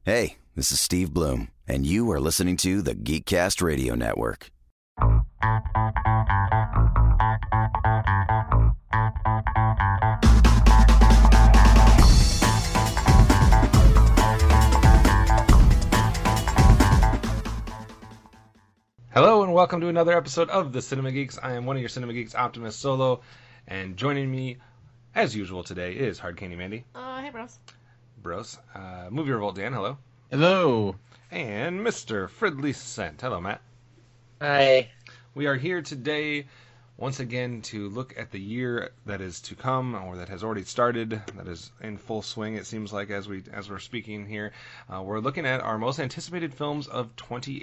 Hey, this is Steve Bloom, and you are listening to the Geekcast Radio Network. Hello and welcome to another episode of the Cinema Geeks. I am one of your Cinema Geeks, Optimus Solo, and joining me, as usual today, is Hard Candy Mandy. Hey, bros. Movie Revolt Dan, hello. Hello. And Mr. Fridley Cent. Hello, Matt. Hi. We are here today once again to look at the year that is to come, or that has already started, that is in full swing, it seems like, as we're speaking here. We're looking at our most anticipated films of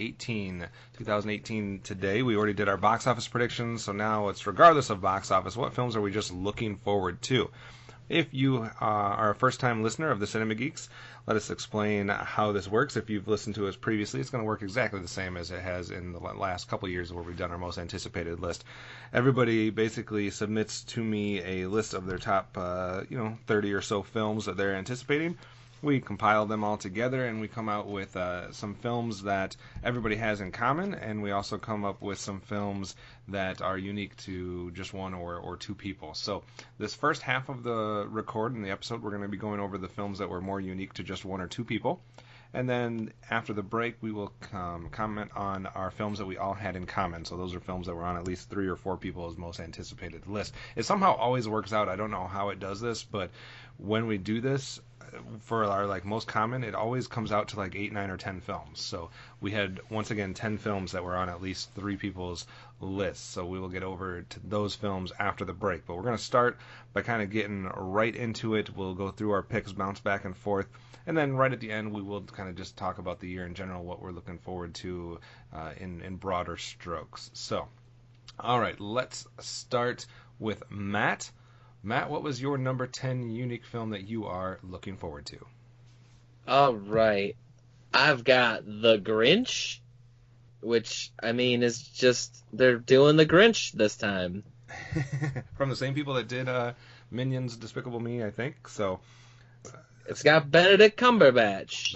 2018 today. We already did our box office predictions, so now it's regardless of box office, what films are we just looking forward to? If you are a first-time listener of the Cinema Geeks, let us explain how this works. If you've listened to us previously, it's going to work exactly the same as it has in the last couple of years where we've done our most anticipated list. Everybody basically submits to me a list of their top 30 or so films that they're anticipating. We compile them all together, and we come out with some films that everybody has in common, and we also come up with some films that are unique to just one or two people. So this first half of the record in the episode, we're going to be going over the films that were more unique to just one or two people. And then after the break, we will comment on our films that we all had in common. So those are films that were on at least 3 or 4 people's most anticipated list. It somehow always works out. I don't know how it does this, but when we do this, for our most common, it always comes out to 8, 9, or 10 films. So we had, once again, 10 films that were on at least 3 people's lists. So we will get over to those films after the break. But we're going to start by kind of getting right into it. We'll go through our picks, bounce back and forth. And then right at the end, we will kind of just talk about the year in general, what we're looking forward to in broader strokes. So, all right, let's start with Matt. Matt, what was your number 10 unique film that you are looking forward to? All right. I've got The Grinch, which, is just, they're doing The Grinch this time. From the same people that did Minions, Despicable Me, I think. So it's got Benedict Cumberbatch.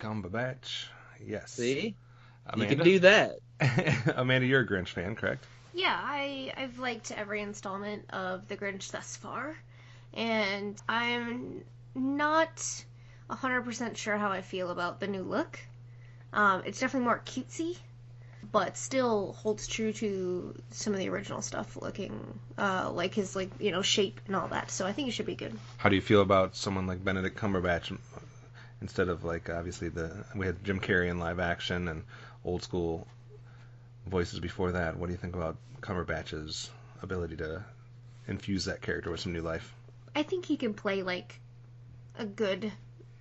Yes. See? Amanda? You can do that. Amanda, you're a Grinch fan, correct? Yeah, I've liked every installment of The Grinch thus far, and I'm not 100% sure how I feel about the new look. It's definitely more cutesy, but still holds true to some of the original stuff, looking like his shape and all that. So I think it should be good. How do you feel about someone like Benedict Cumberbatch instead of obviously we had Jim Carrey in live action and old school voices before that? What do you think about Cumberbatch's ability to infuse that character with some new life? I think he can play a good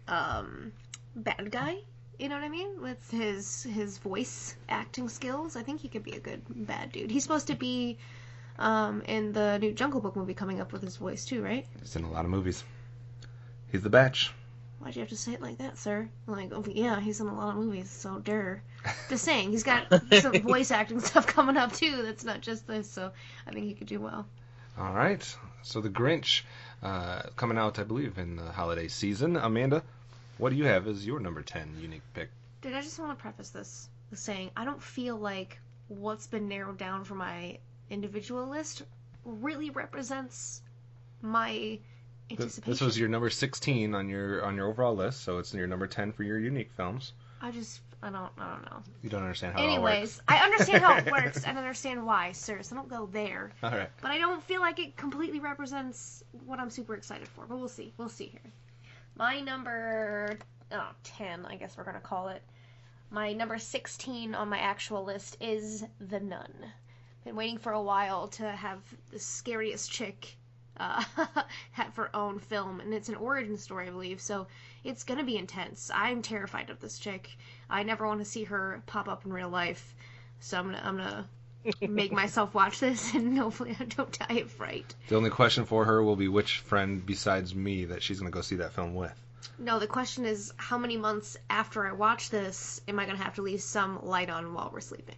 bad guy. You know what I mean? With his voice acting skills, I think he could be a good bad dude. He's supposed to be in the new Jungle Book movie coming up with his voice too, right? He's in a lot of movies. He's the Batch. Why'd you have to say it like that, sir? Oh, yeah, he's in a lot of movies, so Just saying, he's got some voice acting stuff coming up, too, that's not just this, so I think he could do well. All right, so The Grinch, coming out, I believe, in the holiday season. Amanda, what do you have as your number 10 unique pick? Dude, I just want to preface this with saying, I don't feel like what's been narrowed down for my individual list really represents my anticipation. This was your number 16 on your overall list, so it's your number 10 for your unique films. I don't know. You don't understand how it all works. Anyways, I understand how it works and understand why, sir, so don't go there. All right. But I don't feel like it completely represents what I'm super excited for, but we'll see. We'll see here. My number 10, I guess we're going to call it. My number 16 on my actual list is The Nun. Been waiting for a while to have the scariest chick have her own film, and it's an origin story, I believe, so it's gonna be intense. I'm terrified of this chick. I never want to see her pop up in real life, so I'm gonna make myself watch this, and hopefully I don't die of fright. The only question for her will be which friend besides me that she's gonna go see that film with. No, the question is how many months after I watch this am I gonna have to leave some light on while we're sleeping?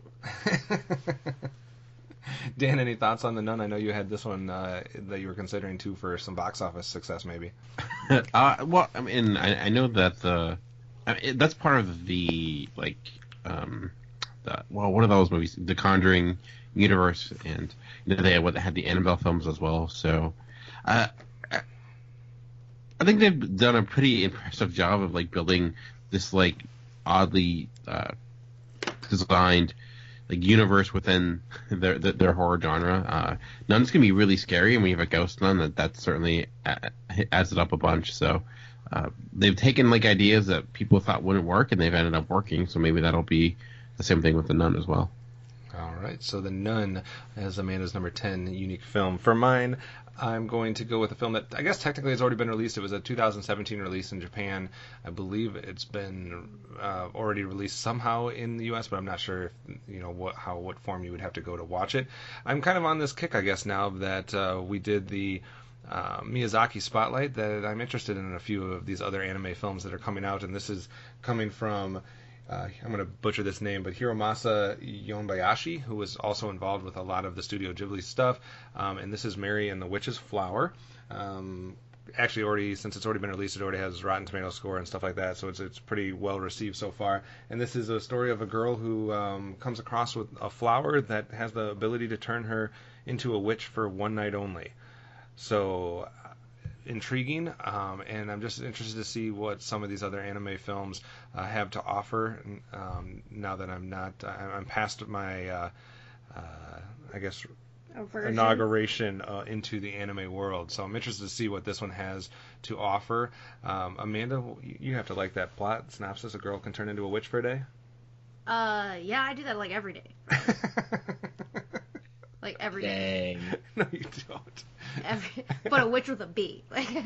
Dan, any thoughts on The Nun? I know you had this one that you were considering too for some box office success, maybe. Well, I mean, I know that the that's part of the one of those movies, The Conjuring universe, and they had the Annabelle films as well. So, I think they've done a pretty impressive job of building this oddly designed universe within their horror genre. Nun's gonna be really scary, and when you have a ghost nun, that certainly adds it up a bunch. So they've taken ideas that people thought wouldn't work, and they've ended up working. So maybe that'll be the same thing with the Nun as well. All right, so The Nun is Amanda's number 10 unique film. For mine, I'm going to go with a film that I guess technically has already been released. It was a 2017 release in Japan. I believe it's been already released somehow in the U.S., but I'm not sure if, what form you would have to go to watch it. I'm kind of on this kick, I guess, now that we did the Miyazaki Spotlight, that I'm interested in a few of these other anime films that are coming out, and this is coming from I'm going to butcher this name, but Hiromasa Yonbayashi, who was also involved with a lot of the Studio Ghibli stuff, and this is Mary and the Witch's Flower. Actually, since it's already been released, it already has Rotten Tomatoes score and stuff like that, so it's pretty well received so far. And this is a story of a girl who comes across with a flower that has the ability to turn her into a witch for one night only. So intriguing, and I'm just interested to see what some of these other anime films have to offer. Now that I'm past my, I guess, inauguration into the anime world, so I'm interested to see what this one has to offer. Amanda, you have to like that plot synopsis. A girl can turn into a witch for a day. Yeah, I do that every day. Every day. Dang. No, you don't. But a witch with a B.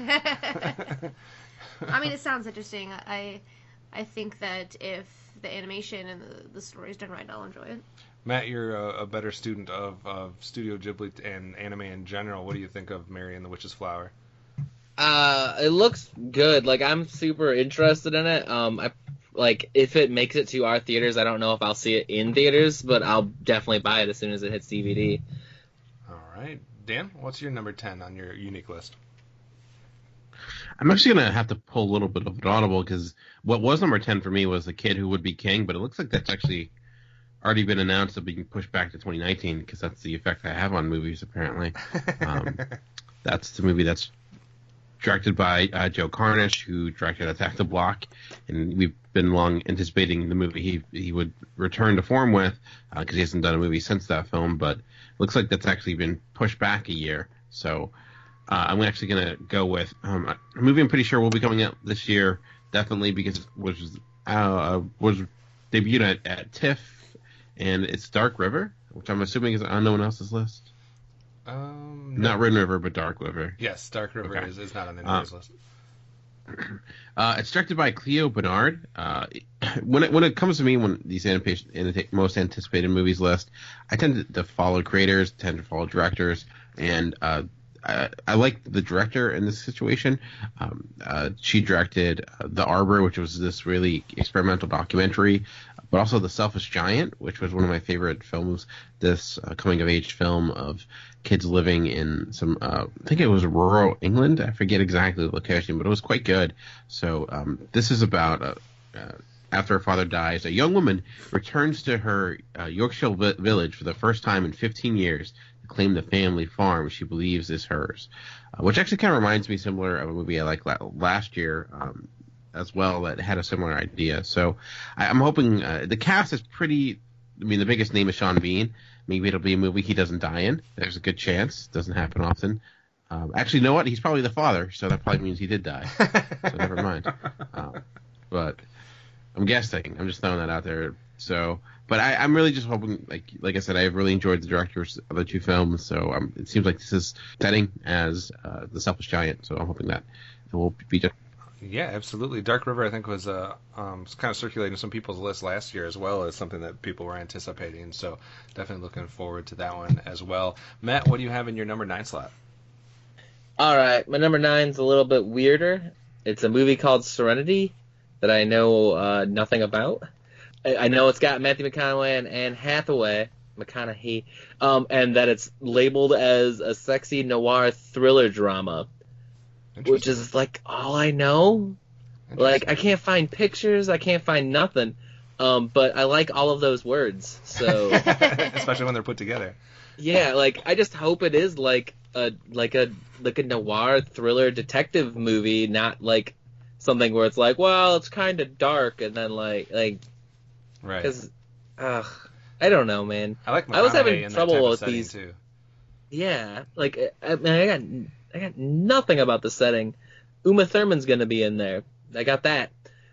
I mean, it sounds interesting. I think that if the animation and the story is done right, I'll enjoy it. Matt, you're a better student of Studio Ghibli and anime in general. What do you think of Mary and the Witch's Flower? It looks good. I'm super interested in it. If it makes it to our theaters, I don't know if I'll see it in theaters, but I'll definitely buy it as soon as it hits DVD. All right. Dan, what's your number 10 on your unique list? I'm actually going to have to pull a little bit of an audible, because what was number 10 for me was The Kid Who Would Be King, but it looks like that's actually already been announced to be pushed back to 2019, because that's the effect I have on movies, apparently. That's the movie that's directed by Joe Carnish, who directed Attack the Block, and we've been long anticipating the movie he would return to form with, because he hasn't done a movie since that film, but looks like that's actually been pushed back a year. So I'm actually going to go with a movie I'm pretty sure will be coming out this year, definitely, because it was debuted at TIFF, and it's Dark River, which I'm assuming is on no one else's list. Not Red River, but Dark River. Yes, Dark River is not on anyone's list. It's directed by Cleo Bernard. When it comes to me, when these most anticipated movies list, I tend to follow creators, tend to follow directors, and I like the director in this situation. She directed The Arbor, which was this really experimental documentary, but also The Selfish Giant, which was one of my favorite films, this coming-of-age film of kids living in some, I think it was rural England. I forget exactly the location, but it was quite good. So this is about, after her father dies, a young woman returns to her Yorkshire village for the first time in 15 years to claim the family farm she believes is hers, which actually kind of reminds me similar of a movie I liked last year, as well, that had a similar idea. So I'm hoping the cast is pretty. I mean, the biggest name is Sean Bean. Maybe it'll be a movie he doesn't die in. There's a good chance. Doesn't happen often. Actually, you know what? He's probably the father, so that probably means he did die. So never mind. But I'm guessing. I'm just throwing that out there. So, but I'm really just hoping, like I said, I've really enjoyed the directors of the two films. So it seems like this is setting as The Selfish Giant. So I'm hoping that it will be just. Yeah, absolutely. Dark River, I think, was kind of circulating some people's lists last year as well as something that people were anticipating. So definitely looking forward to that one as well. Matt, what do you have in your number 9 slot? All right, my number 9's a little bit weirder. It's a movie called Serenity that I know nothing about. I know it's got Matthew McConaughey and Anne Hathaway, and that it's labeled as a sexy noir thriller drama, which is all I know. Like, I can't find pictures, I can't find nothing. But I like all of those words, so... Especially when they're put together. Yeah, like, I just hope it is like a noir thriller detective movie, not like something where it's like, well, it's kind of dark, and then like, right? Because, I don't know, man. I like. I was having in trouble that type with of these. too. Yeah, like I got nothing about the setting. Uma Thurman's gonna be in there. I got that.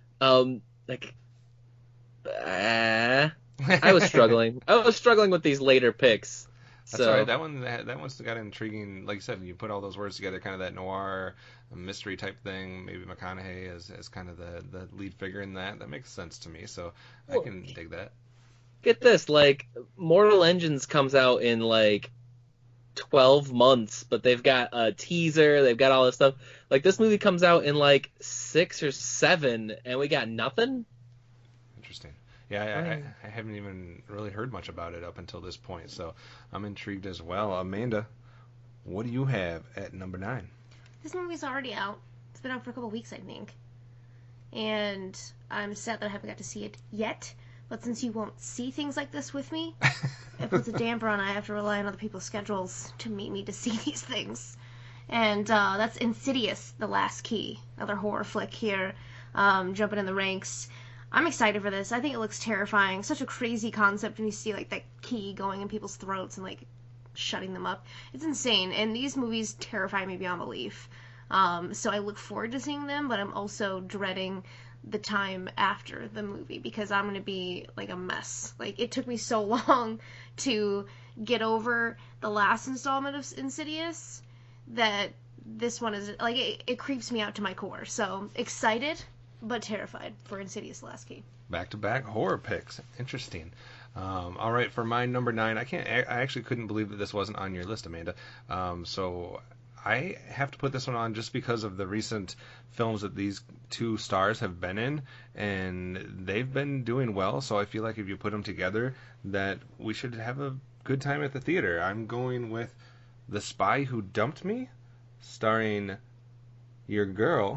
I was struggling. I was struggling with these later picks. That's so. all right. That one's got intriguing. Like you said, you put all those words together, kind of that noir mystery type thing. Maybe McConaughey as kind of the lead figure in that. That makes sense to me. So I can dig that. Get this, like Mortal Engines comes out in like 12 months, but they've got a teaser. They've got all this stuff. Like this movie comes out in like 6 or 7, and we got nothing. Interesting. Yeah, I haven't even really heard much about it up until this point, so I'm intrigued as well. Amanda, what do you have at number 9? This movie's already out. It's been out for a couple weeks, I think. And I'm sad that I haven't got to see it yet. But since you won't see things like this with me, it puts a damper on. I have to rely on other people's schedules to meet me to see these things. And that's Insidious, The Last Key. Another horror flick here, jumping in the ranks. I'm excited for this. I think it looks terrifying. Such a crazy concept when you see like that key going in people's throats and like shutting them up. It's insane. And these movies terrify me beyond belief. So I look forward to seeing them, but I'm also dreading the time after the movie because I'm going to be like a mess. Like it took me so long to get over the last installment of Insidious that this one is like it creeps me out to my core. So excited but terrified for Insidious: The Last Key. Back-to-back horror picks. Interesting. All right, for my number 9, I actually couldn't believe that this wasn't on your list, Amanda. So I have to put this one on just because of the recent films that these two stars have been in, and they've been doing well. So I feel like if you put them together, that we should have a good time at the theater. I'm going with The Spy Who Dumped Me, starring your girl.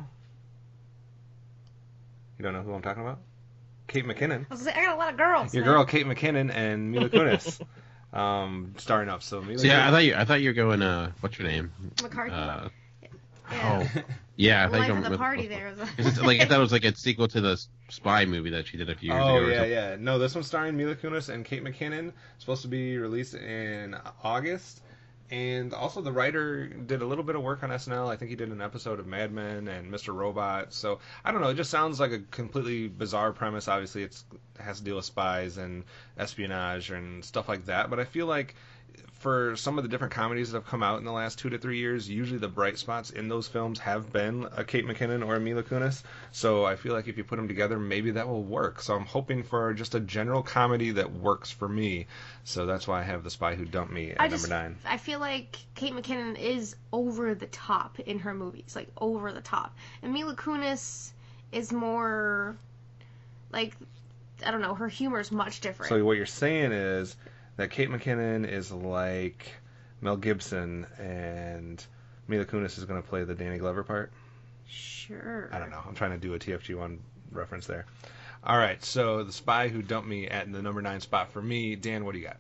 You don't know who I'm talking about? Kate McKinnon. I was like, I got a lot of girls. Your girl, Kate McKinnon, and Mila Kunis, starring up. So Mila. So yeah, I thought you were going. What's your name? McCarthy. Yeah. Oh, yeah. I thought Life you of were the Party there. like I thought it was like a sequel to the Spy movie that she did a few years ago. Oh yeah. No, this one's starring Mila Kunis and Kate McKinnon. Supposed to be released in August. And also the writer did a little bit of work on SNL. I think he did an episode of Mad Men and Mr. Robot. So, I don't know. It just sounds like a completely bizarre premise. Obviously, it has to deal with spies and espionage and stuff like that. But I feel like for some of the different comedies that have come out in the last 2 to 3 years, usually the bright spots in those films have been a Kate McKinnon or a Mila Kunis. So I feel like if you put them together, maybe that will work. So I'm hoping for just a general comedy that works for me. So that's why I have The Spy Who Dumped Me at number 9. I feel like Kate McKinnon is over the top in her movies, like over the top. And Mila Kunis is more like, I don't know, her humor is much different. So what you're saying is that Kate McKinnon is like Mel Gibson and Mila Kunis is going to play the Danny Glover part? Sure. I don't know. I'm trying to do a TFG1 reference there. All right, so The Spy Who Dumped Me at the number 9 spot for me. Dan, what do you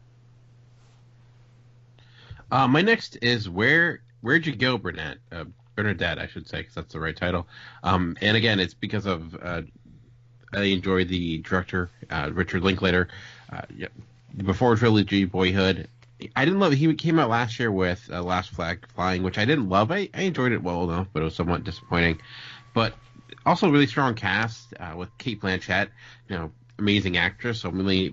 got? My next is Where'd You Go, Bernadette? Bernadette, I should say, because that's the right title. And again, it's because of I enjoy the director, Richard Linklater. Before trilogy, Boyhood. I didn't love it. He came out last year with Last Flag Flying, which I didn't love. I enjoyed it well enough, but it was somewhat disappointing. But also a really strong cast with Cate Blanchett, amazing actress. So I'm really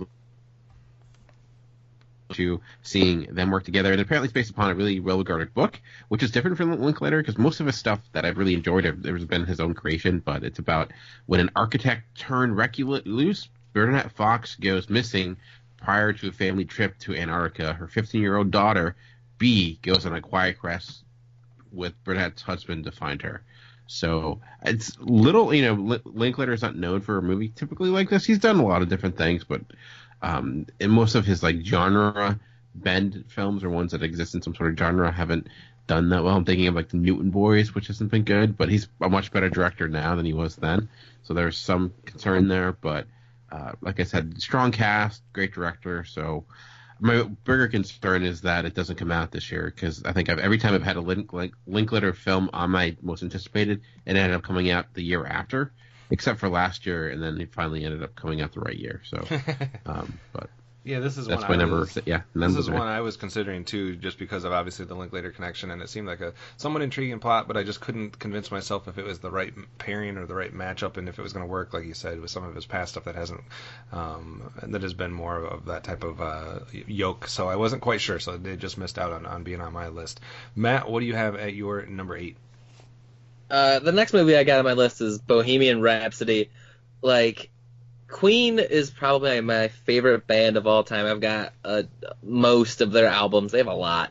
to seeing them work together. And apparently it's based upon a really well-regarded book, which is different from Linklater because most of his stuff that I've really enjoyed has been his own creation. But it's about when an architect turned recluse, Bernadette Fox, goes missing. Prior to a family trip to Antarctica, her 15-year-old daughter, Bee, goes on a quiet quest with Bernadette's husband to find her. So it's little, Linklater's not known for a movie typically like this. He's done a lot of different things, but in most of his like genre bend films or ones that exist in some sort of genre haven't done that well. I'm thinking of like the Newton Boys, which hasn't been good, but he's a much better director now than he was then. So there's some concern there, but like I said, strong cast, great director. So my bigger concern is that it doesn't come out this year, because I think every time I've had a Linklater film on my most anticipated, it ended up coming out the year after, except for last year, and then it finally ended up coming out the right year. So, but. Yeah, this is that's one I was considering too, just because of obviously the Linklater connection, and it seemed like a somewhat intriguing plot, but I just couldn't convince myself if it was the right pairing or the right matchup, and if it was going to work, like you said, with some of his past stuff that hasn't, that has been more of that type of yoke. So I wasn't quite sure, so they just missed out on being on my list. Matt, what do you have at your number 8? The next movie I got on my list is Bohemian Rhapsody. Like, Queen is probably my favorite band of all time. I've got most of their albums. They have a lot.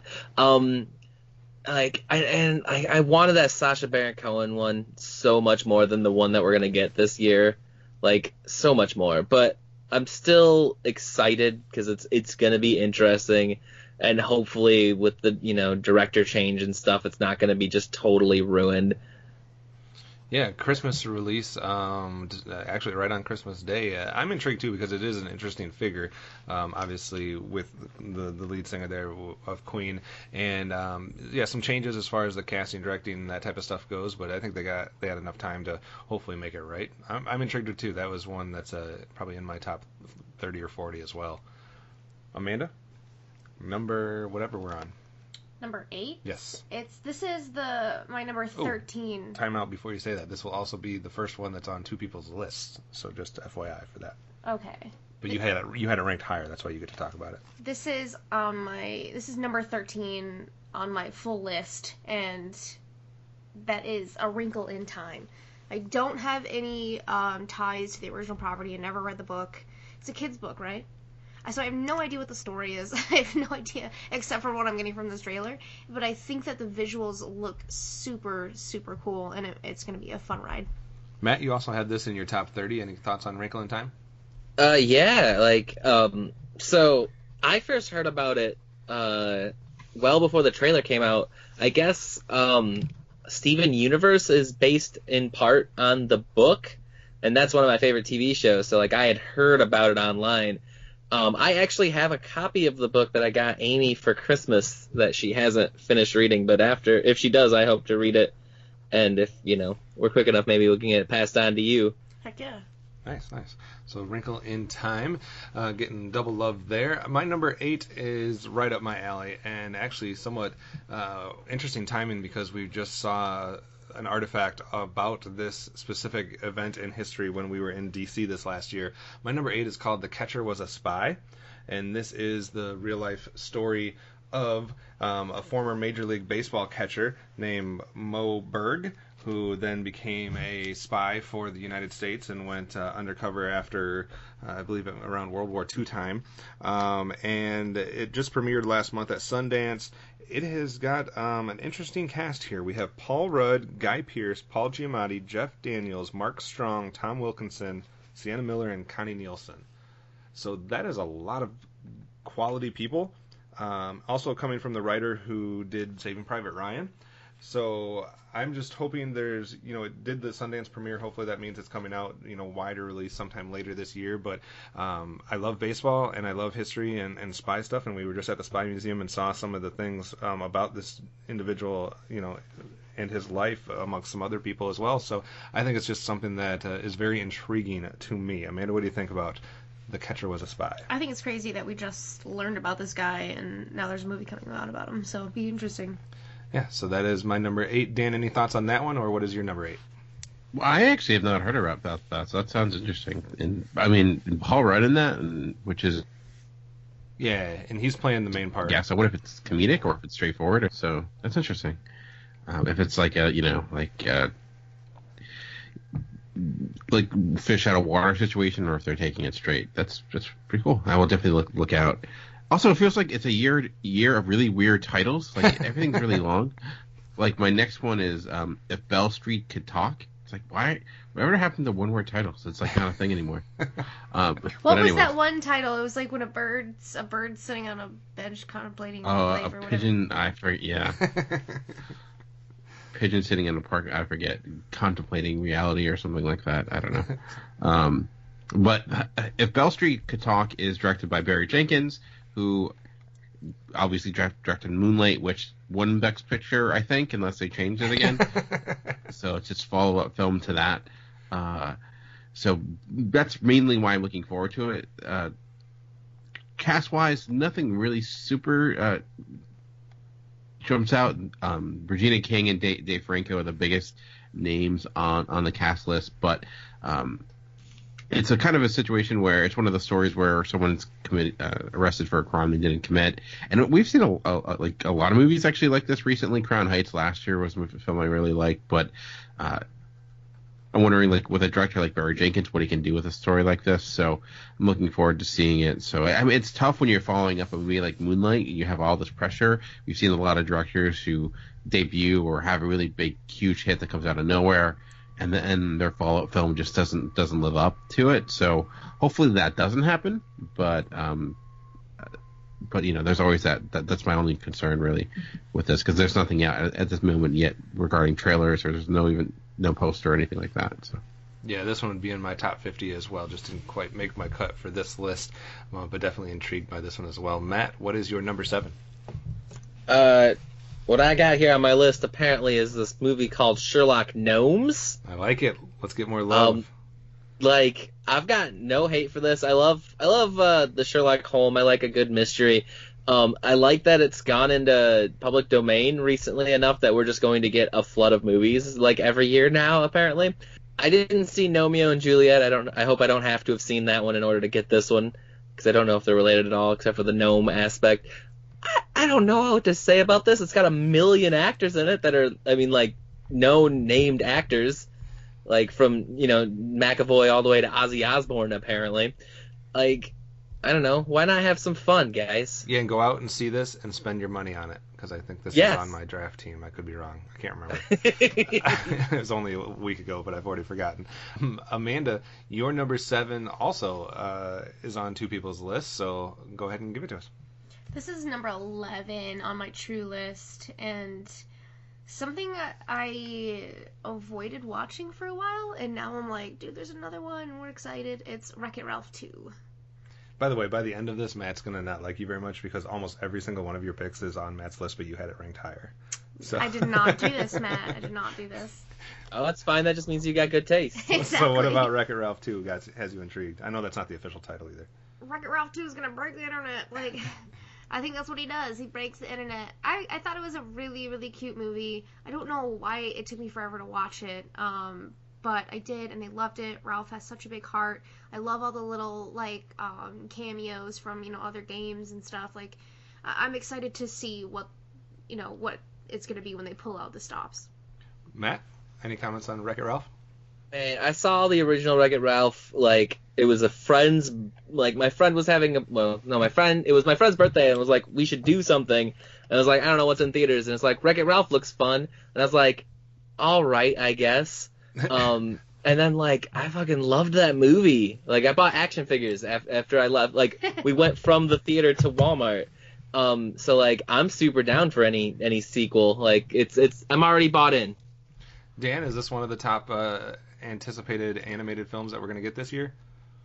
I wanted that Sacha Baron Cohen one so much more than the one that we're gonna get this year. Like, so much more. But I'm still excited because it's gonna be interesting, and hopefully with the director change and stuff, it's not gonna be just totally ruined. Yeah, Christmas release, actually right on Christmas Day. I'm intrigued too, because it is an interesting figure, obviously with the lead singer there of Queen, and some changes as far as the casting, directing, that type of stuff goes. But I think they had enough time to hopefully make it right. I'm intrigued too. That was one that's probably in my top 30 or 40 as well. Amanda, number whatever we're on. Number 8? Yes. This is my number 13. Time out before you say that. This will also be the first one that's on two people's lists. So just FYI for that. Okay. But you had it ranked higher. That's why you get to talk about it. This is number 13 on my full list, and that is A Wrinkle in Time. I don't have any ties to the original property. I never read the book. It's a kid's book, right? So I have no idea what the story is. I have no idea, except for what I'm getting from this trailer. But I think that the visuals look super, super cool, and it's going to be a fun ride. Matt, you also had this in your top 30. Any thoughts on Wrinkle in Time? So I first heard about it well before the trailer came out. I guess Steven Universe is based in part on the book, and that's one of my favorite TV shows. So, I had heard about it online. I actually have a copy of the book that I got Amy for Christmas that she hasn't finished reading, but if she does, I hope to read it. And if, we're quick enough, maybe we can get it passed on to you. Heck yeah. Nice. So Wrinkle in Time, getting double love there. My number 8 is right up my alley, and actually somewhat interesting timing, because we just saw an artifact about this specific event in history when we were in DC this last year. My number 8 is called The Catcher Was a Spy, and this is the real-life story of a former Major League Baseball catcher named Moe Berg, who then became a spy for the United States and went undercover after, I believe, around World War II time. And it just premiered last month at Sundance. It has got an interesting cast here. We have Paul Rudd, Guy Pearce, Paul Giamatti, Jeff Daniels, Mark Strong, Tom Wilkinson, Sienna Miller, and Connie Nielsen. So that is a lot of quality people. Also coming from the writer who did Saving Private Ryan. So I'm just hoping there's, it did the Sundance premiere. Hopefully that means it's coming out, wider release sometime later this year. But I love baseball and I love history and spy stuff. And we were just at the Spy Museum and saw some of the things about this individual, and his life amongst some other people as well. So I think it's just something that is very intriguing to me. Amanda, what do you think about The Catcher Was a Spy? I think it's crazy that we just learned about this guy and now there's a movie coming out about him. So it'd be interesting. Yeah, so that is my number 8. Dan, any thoughts on that one, or what is your number 8? Well, I actually have not heard about that, so that sounds interesting. And Paul Rudd in that, which is... Yeah, and he's playing the main part. Yeah, so what if it's comedic or if it's straightforward? So that's interesting. If it's like fish out of water situation, or if they're taking it straight, that's pretty cool. I will definitely look out. Also, it feels like it's a year of really weird titles. Like, everything's really long. Like, my next one is If Bell Street Could Talk. It's like, why Whatever happened to one-word titles? It's like not a thing anymore. What was that one title? It was like when a bird's sitting on a bench contemplating life or whatever. Pigeon. I forget. Yeah. Pigeon sitting in a park. I forget. Contemplating reality or something like that. I don't know. But If Bell Street Could Talk is directed by Barry Jenkins, who obviously directed Moonlight, which won Best Picture, I think, unless they changed it again. So it's just follow-up film to that. So that's mainly why I'm looking forward to it. Cast-wise, nothing really super jumps out. Regina King and Dave Franco are the biggest names on the cast list, but it's a kind of a situation where it's one of the stories where someone's arrested for a crime they didn't commit, and we've seen a lot of movies actually like this recently. Crown Heights last year was a film I really liked, but I'm wondering, like, with a director like Barry Jenkins, what he can do with a story like this. So I'm looking forward to seeing it. So I mean, it's tough when you're following up a movie like Moonlight. You have all this pressure. We've seen a lot of directors who debut or have a really big, huge hit that comes out of nowhere, and then their follow-up film just doesn't live up to it. So hopefully that doesn't happen. But you know, there's always that's my only concern really with this, because there's nothing out at this moment yet regarding trailers, or there's no poster or anything like that. So yeah, this one would be in my top 50 as well. Just didn't quite make my cut for this list, but definitely intrigued by this one as well. Matt, what is your number 7? What I got here on my list apparently is this movie called Sherlock Gnomes. I like it. Let's get more love. Like, I've got no hate for this. I love the Sherlock Holmes. I like a good mystery. I like that it's gone into public domain recently enough that we're just going to get a flood of movies like every year now, apparently. I didn't see Romeo and Juliet. I hope I don't have to have seen that one in order to get this one, because I don't know if they're related at all except for the gnome aspect. I don't know what to say about this. It's got 1 million actors in it that are, I mean, like, known named actors, like from, you know, McAvoy all the way to Ozzy Osbourne, apparently. Like, I don't know. Why not have some fun, guys? Yeah, and go out and see this and spend your money on it, because I think this is on my draft team. I could be wrong. I can't remember. It was only a week ago, but I've already forgotten. Amanda, your number 7 also is on two people's lists, so go ahead and give it to us. This is number 11 on my true list, and something I avoided watching for a while, and now I'm like, dude, there's another one, and we're excited. It's Wreck-It Ralph 2. By the way, by the end of this, Matt's going to not like you very much, because almost every single one of your picks is on Matt's list, but you had it ranked higher. So. I did not do this, Matt. I did not do this. Oh, that's fine. That just means you got good taste. Exactly. So what about Wreck-It Ralph 2 has you intrigued? I know that's not the official title either. Wreck-It Ralph 2 is going to break the internet. Like, I think that's what he does. He breaks the internet. I thought it was a really, really cute movie. I don't know why it took me forever to watch it. But I did, and I loved it. Ralph has such a big heart. I love all the little, like, cameos from, you know, other games and stuff. Like, I'm excited to see what it's going to be when they pull out the stops. Matt, any comments on Wreck-It Ralph? Man, I saw the original Wreck-It Ralph, like, it was a friend's, like, my friend was having it was my friend's birthday, and was like, we should do something. And I was like, I don't know what's in theaters. And it's like, Wreck-It Ralph looks fun. And I was like, all right, I guess. And then, like, I fucking loved that movie. Like, I bought action figures after I left. Like, we went from the theater to Walmart. So, like, I'm super down for any sequel. Like, I'm already bought in. Dan, is this one of the top anticipated animated films that we're going to get this year?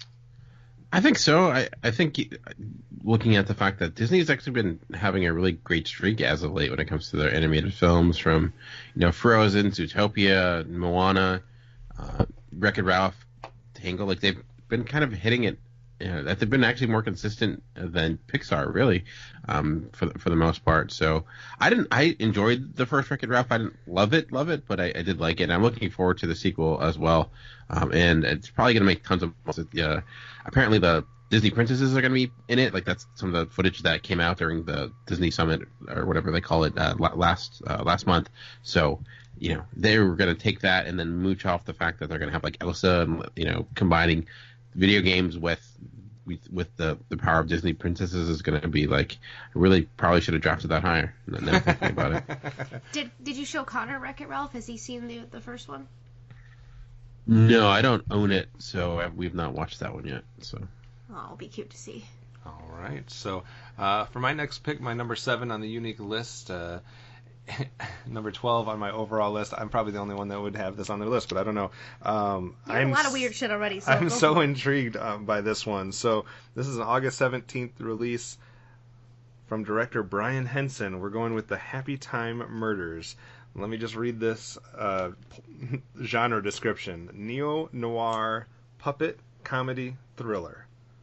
I think so. I think looking at the fact that Disney's actually been having a really great streak as of late when it comes to their animated films, from, you know, Frozen, Zootopia, Moana, Wreck-It Ralph, Tangled. Like, they've been kind of hitting it. That they've been actually more consistent than Pixar, really, for the most part. So I enjoyed the first Wreck-It Ralph. I didn't love it, but I did like it. And I'm looking forward to the sequel as well. And it's probably going to make tons of apparently the Disney princesses are going to be in it. Like, that's some of the footage that came out during the Disney Summit, or whatever they call it, last month. So, you know, they were going to take that and then mooch off the fact that they're going to have, like, Elsa, and, you know, combining video games with the power of Disney princesses is going to be, like, I really probably should have drafted that higher. Now thinking about it. Did you show Connor Wreck-It Ralph? Has he seen the first one? No, I don't own it, so we've not watched that one yet. So. Oh, it'll be cute to see. All right. So for my next pick, my number 7 on the unique list, number 12 on my overall list. I'm probably the only one that would have this on their list, but I don't know. You have a lot of weird shit already. So I'm so intrigued by this one. So this is an August 17th release from director Brian Henson. We're going with The Happy Time Murders. Let me just read this genre description. Neo-noir puppet comedy thriller.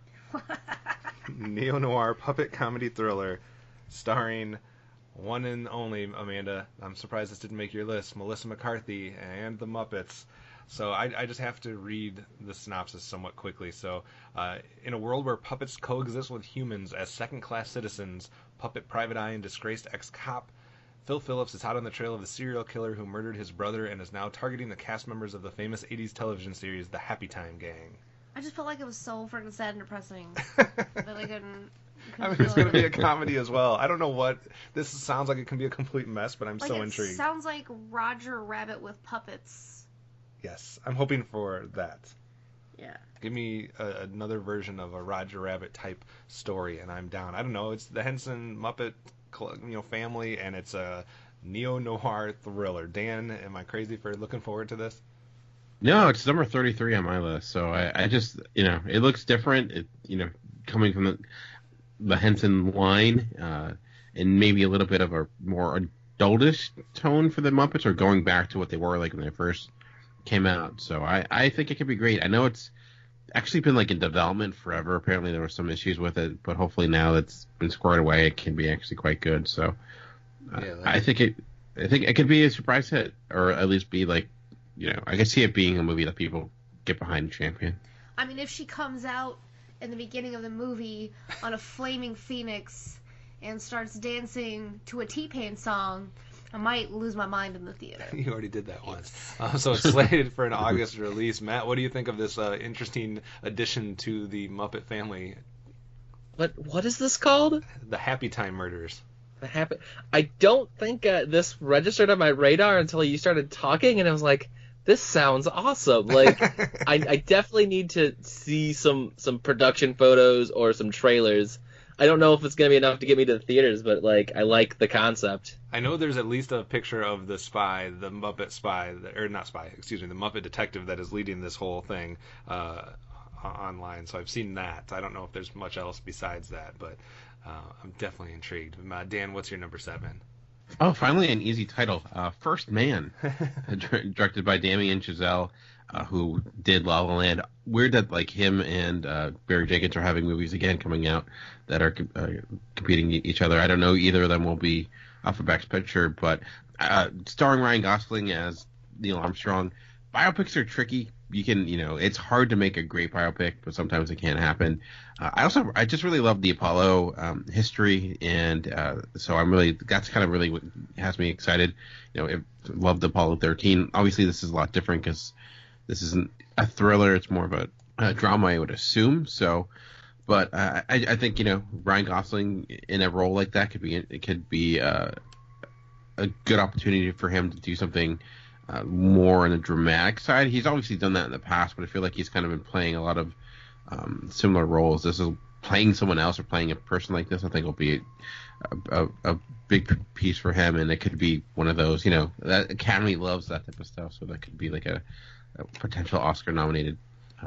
Neo-noir puppet comedy thriller starring one and only, Amanda, I'm surprised this didn't make your list, Melissa McCarthy and the Muppets. So I just have to read the synopsis somewhat quickly. So in a world where puppets coexist with humans as second-class citizens, puppet private eye and disgraced ex-cop Phil Phillips is hot on the trail of the serial killer who murdered his brother and is now targeting the cast members of the famous 80s television series The Happy Time Gang. I just felt like it was so freaking sad and depressing that I couldn't I mean, it's going to be a comedy as well. I don't know what... This sounds like it can be a complete mess, but I'm so intrigued. It sounds like Roger Rabbit with puppets. Yes, I'm hoping for that. Yeah. Give me another version of a Roger Rabbit type story, and I'm down. I don't know. It's the Henson Muppet family, and it's a neo-noir thriller. Dan, am I crazy for looking forward to this? No, it's number 33 on my list. So I just, it looks different. It, coming from the Henson line, and maybe a little bit of a more adultish tone for the Muppets, or going back to what they were like when they first came out. So I think it could be great. I know it's actually been like in development forever. Apparently there were some issues with it, but hopefully now that's been squared away, it can be actually quite good. So I think it could be a surprise hit, or at least be like, I can see it being a movie that people get behind and champion. I mean, if she comes out in the beginning of the movie on a flaming phoenix and starts dancing to a T-Pain song, I might lose my mind in the theater. You already did that once. So it's slated for an August release. Matt, what do you think of this interesting addition to the Muppet family? What is this called? The Happy Time Murders. I don't think this registered on my radar until you started talking, and I was like, this sounds awesome. Like, I definitely need to see some production photos or some trailers. I don't know if it's going to be enough to get me to the theaters, but, like, I like the concept. I know there's at least a picture of the spy, the Muppet spy, or not spy, excuse me, the Muppet detective that is leading this whole thing online, so I've seen that. I don't know if there's much else besides that, but I'm definitely intrigued. Dan, what's your number 7? Oh, finally an easy title. First Man, directed by Damien Chazelle, who did La La Land. Weird that like him and Barry Jenkins are having movies again coming out that are competing each other. I don't know either of them will be off of Best Picture, but starring Ryan Gosling as Neil Armstrong. Biopics are tricky. You can, it's hard to make a great biopic, but sometimes it can happen. I just really love the Apollo history, and so that's kind of really what has me excited. Loved Apollo 13. Obviously, this is a lot different because this isn't a thriller; it's more of a drama, I would assume. So, but I think Ryan Gosling in a role like that could be a good opportunity for him to do something more on the dramatic side. He's obviously done that in the past, but I feel like he's kind of been playing a lot of similar roles. This is playing someone else or playing a person like this. I think will be a big piece for him, and it could be one of those. That Academy loves that type of stuff, so that could be like a potential Oscar-nominated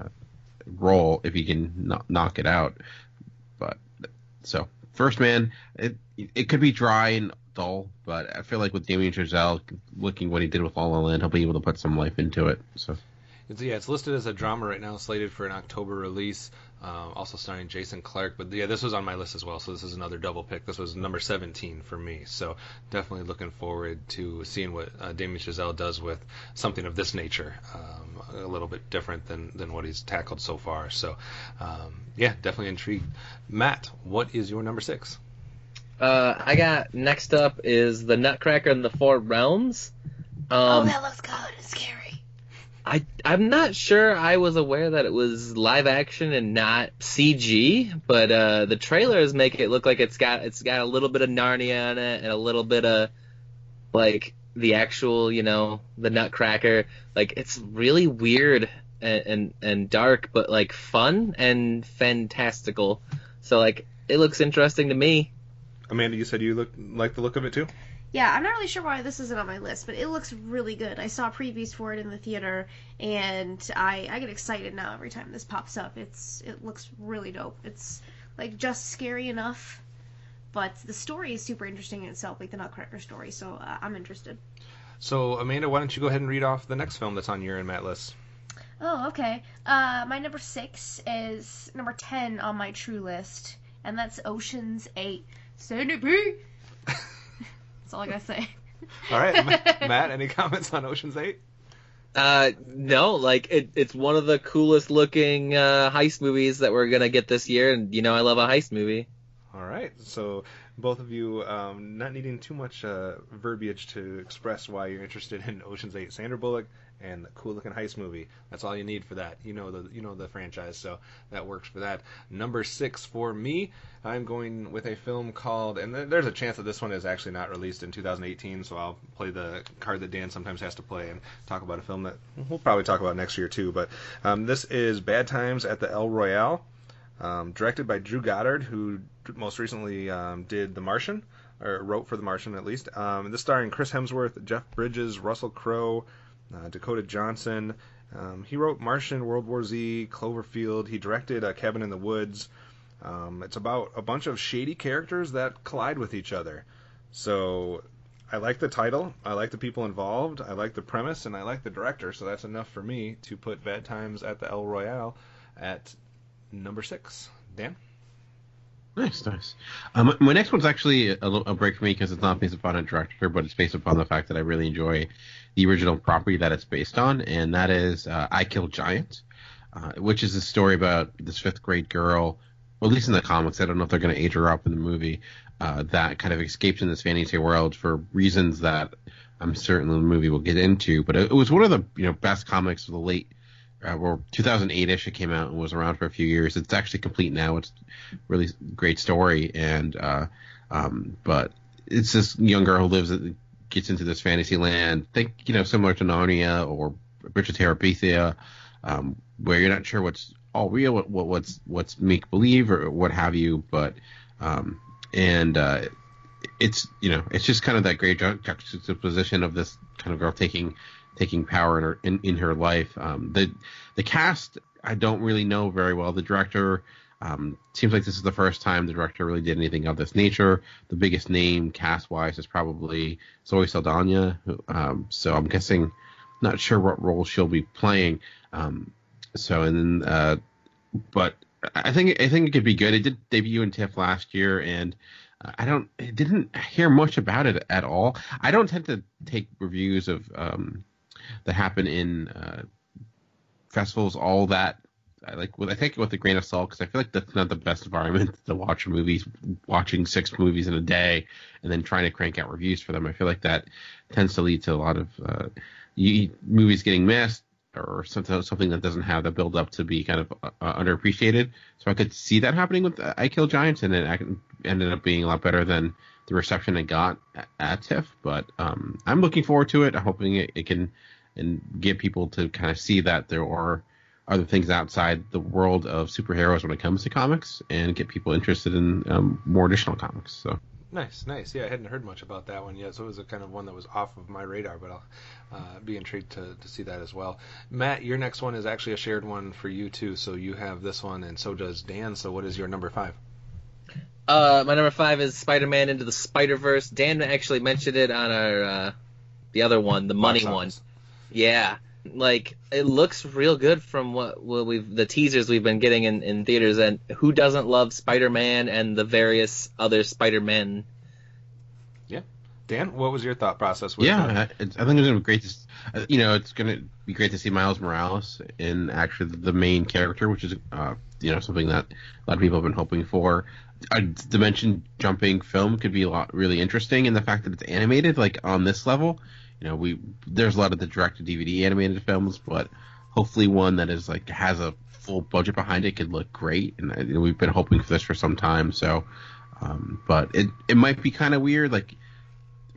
role if he can knock it out. But so First Man, it could be dry and dull, but I feel like with Damien Chazelle, looking what he did with La La Land, he'll be able to put some life into it. So. It's listed as a drama right now, slated for an October release, also starring Jason Clarke. But yeah, this was on my list as well, so this is another double pick. This was number 17 for me, so definitely looking forward to seeing what Damien Chazelle does with something of this nature, a little bit different than what he's tackled so far. So yeah, definitely intrigued. Matt, what is your number 6? I got next up is The Nutcracker and the Four Realms. That looks good. It's scary. I'm not sure I was aware that it was live action and not CG, but the trailers make it look like it's got a little bit of Narnia in it and a little bit of like the actual, the Nutcracker. Like, it's really weird and dark, but like fun and fantastical. So like, it looks interesting to me. Amanda, you said you like the look of it too? Yeah, I'm not really sure why this isn't on my list, but it looks really good. I saw previews for it in the theater, and I get excited now every time this pops up. It looks really dope. It's like just scary enough, but the story is super interesting in itself, like the Nutcracker story. So I'm interested. So Amanda, why don't you go ahead and read off the next film that's on your and Matt list? Oh, okay. My number 6 is number 10 on my true list, and that's Ocean's 8. Centipede. That's all I gotta say. All right, Matt, any comments on Ocean's 8? No, like it's one of the coolest looking heist movies that we're gonna get this year, and I love a heist movie. All right, so both of you not needing too much verbiage to express why you're interested in Ocean's 8. Sandra Bullock and the cool looking heist movie. That's all you need for that. You know the franchise, so that works for that. Number 6 for me, I'm going with a film called, and there's a chance that this one is actually not released in 2018, so I'll play the card that Dan sometimes has to play and talk about a film that we'll probably talk about next year too. But this is Bad Times at the El Royale, directed by Drew Goddard, who most recently did The Martian, or wrote for The Martian at least. This starring Chris Hemsworth, Jeff Bridges, Russell Crowe, Dakota Johnson. He wrote Martian, World War Z, Cloverfield. He directed Cabin in the Woods. It's about a bunch of shady characters that collide with each other. So I like the title. I like the people involved. I like the premise, and I like the director. So that's enough for me to put Bad Times at the El Royale at number 6. Dan? Nice. My next one's actually a break for me because it's not based upon a director, but it's based upon the fact that I really enjoy the original property that it's based on, and that is I Kill Giants, which is a story about this 5th grade girl, or at least in the comics. I don't know if they're going to age her up in the movie, that kind of escapes in this fantasy world for reasons that I'm certain the movie will get into. But it was one of the best comics of the late. 2008-ish it came out and was around for a few years. It's actually complete now. It's a really great story, and but it's this young girl who gets into this fantasy land, similar to Narnia or Bridge of Terabithia, where you're not sure what's all real, what's make believe or what have you, but it's it's just kind of that great juxtaposition of this kind of girl taking power in her life. The cast I don't really know very well. The director seems like this is the first time the director really did anything of this nature. The biggest name cast wise is probably Zoe Saldana, so I'm guessing, not sure what role she'll be playing. But I think it could be good. It did debut in TIFF last year, and I didn't hear much about it at all. I don't tend to take reviews of that happen in festivals all that I take it with a grain of salt, because I feel like that's not the best environment to watch movies. Watching 6 movies in a day and then trying to crank out reviews for them, I feel like that tends to lead to a lot of movies getting missed, or something that doesn't have the build up to be kind of underappreciated. So I could see that happening with I Kill Giants, and it ended up being a lot better than the reception it got at TIFF. But I'm looking forward to it. I'm hoping it can and get people to kind of see that there are other things outside the world of superheroes when it comes to comics, and get people interested in more additional comics. So Nice. Yeah, I hadn't heard much about that one yet, so it was a kind of one that was off of my radar, but I'll be intrigued to see that as well. Matt, your next one is actually a shared one for you too, so you have this one, and so does Dan. So what is your number 5? My number 5 is Spider-Man Into the Spider-Verse. Dan actually mentioned it on our the other one, the money one. Yeah, like, it looks real good from what the teasers we've been getting in theaters, and who doesn't love Spider-Man and the various other Spider-Men? Yeah. Dan, what was your thought process with it? I think it's going to be great to, it's going to be great to see Miles Morales in actually the main character, which is, something that a lot of people have been hoping for. A dimension jumping film could be really interesting, in the fact that it's animated, like, on this level. There's a lot of the direct-to-DVD animated films, but hopefully one that is like has a full budget behind it could look great. And we've been hoping for this for some time. So, but it might be kind of weird. Like,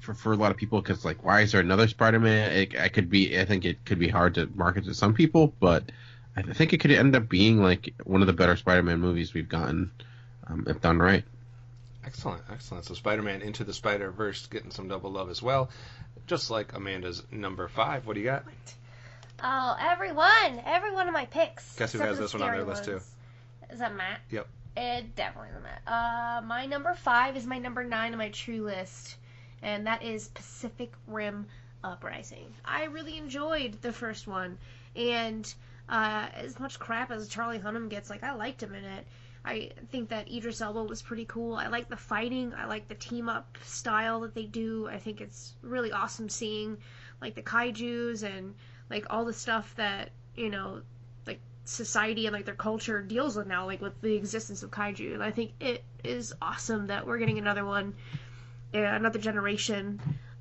for a lot of people, because like, why is there another Spider-Man? I think it could be hard to market to some people, but I think it could end up being like one of the better Spider-Man movies we've gotten, if done right. Excellent. So Spider-Man Into the Spider-Verse getting some double love as well, just like Amanda's number 5. What do you got? Oh, every one of my picks. Guess who has this one on their list too? Is that Matt? Yep. It definitely is Matt. My number 5 is my number 9 on my true list, and that is Pacific Rim Uprising. I really enjoyed the first one, and as much crap as Charlie Hunnam gets, like, I liked him in it. I think that Idris Elba was pretty cool. I like the fighting. I like the team-up style that they do. I think it's really awesome seeing, like, the kaijus and, like, all the stuff that, you know, like, society and, like, their culture deals with now, like, with the existence of kaiju. And I think it is awesome that we're getting another one, another generation.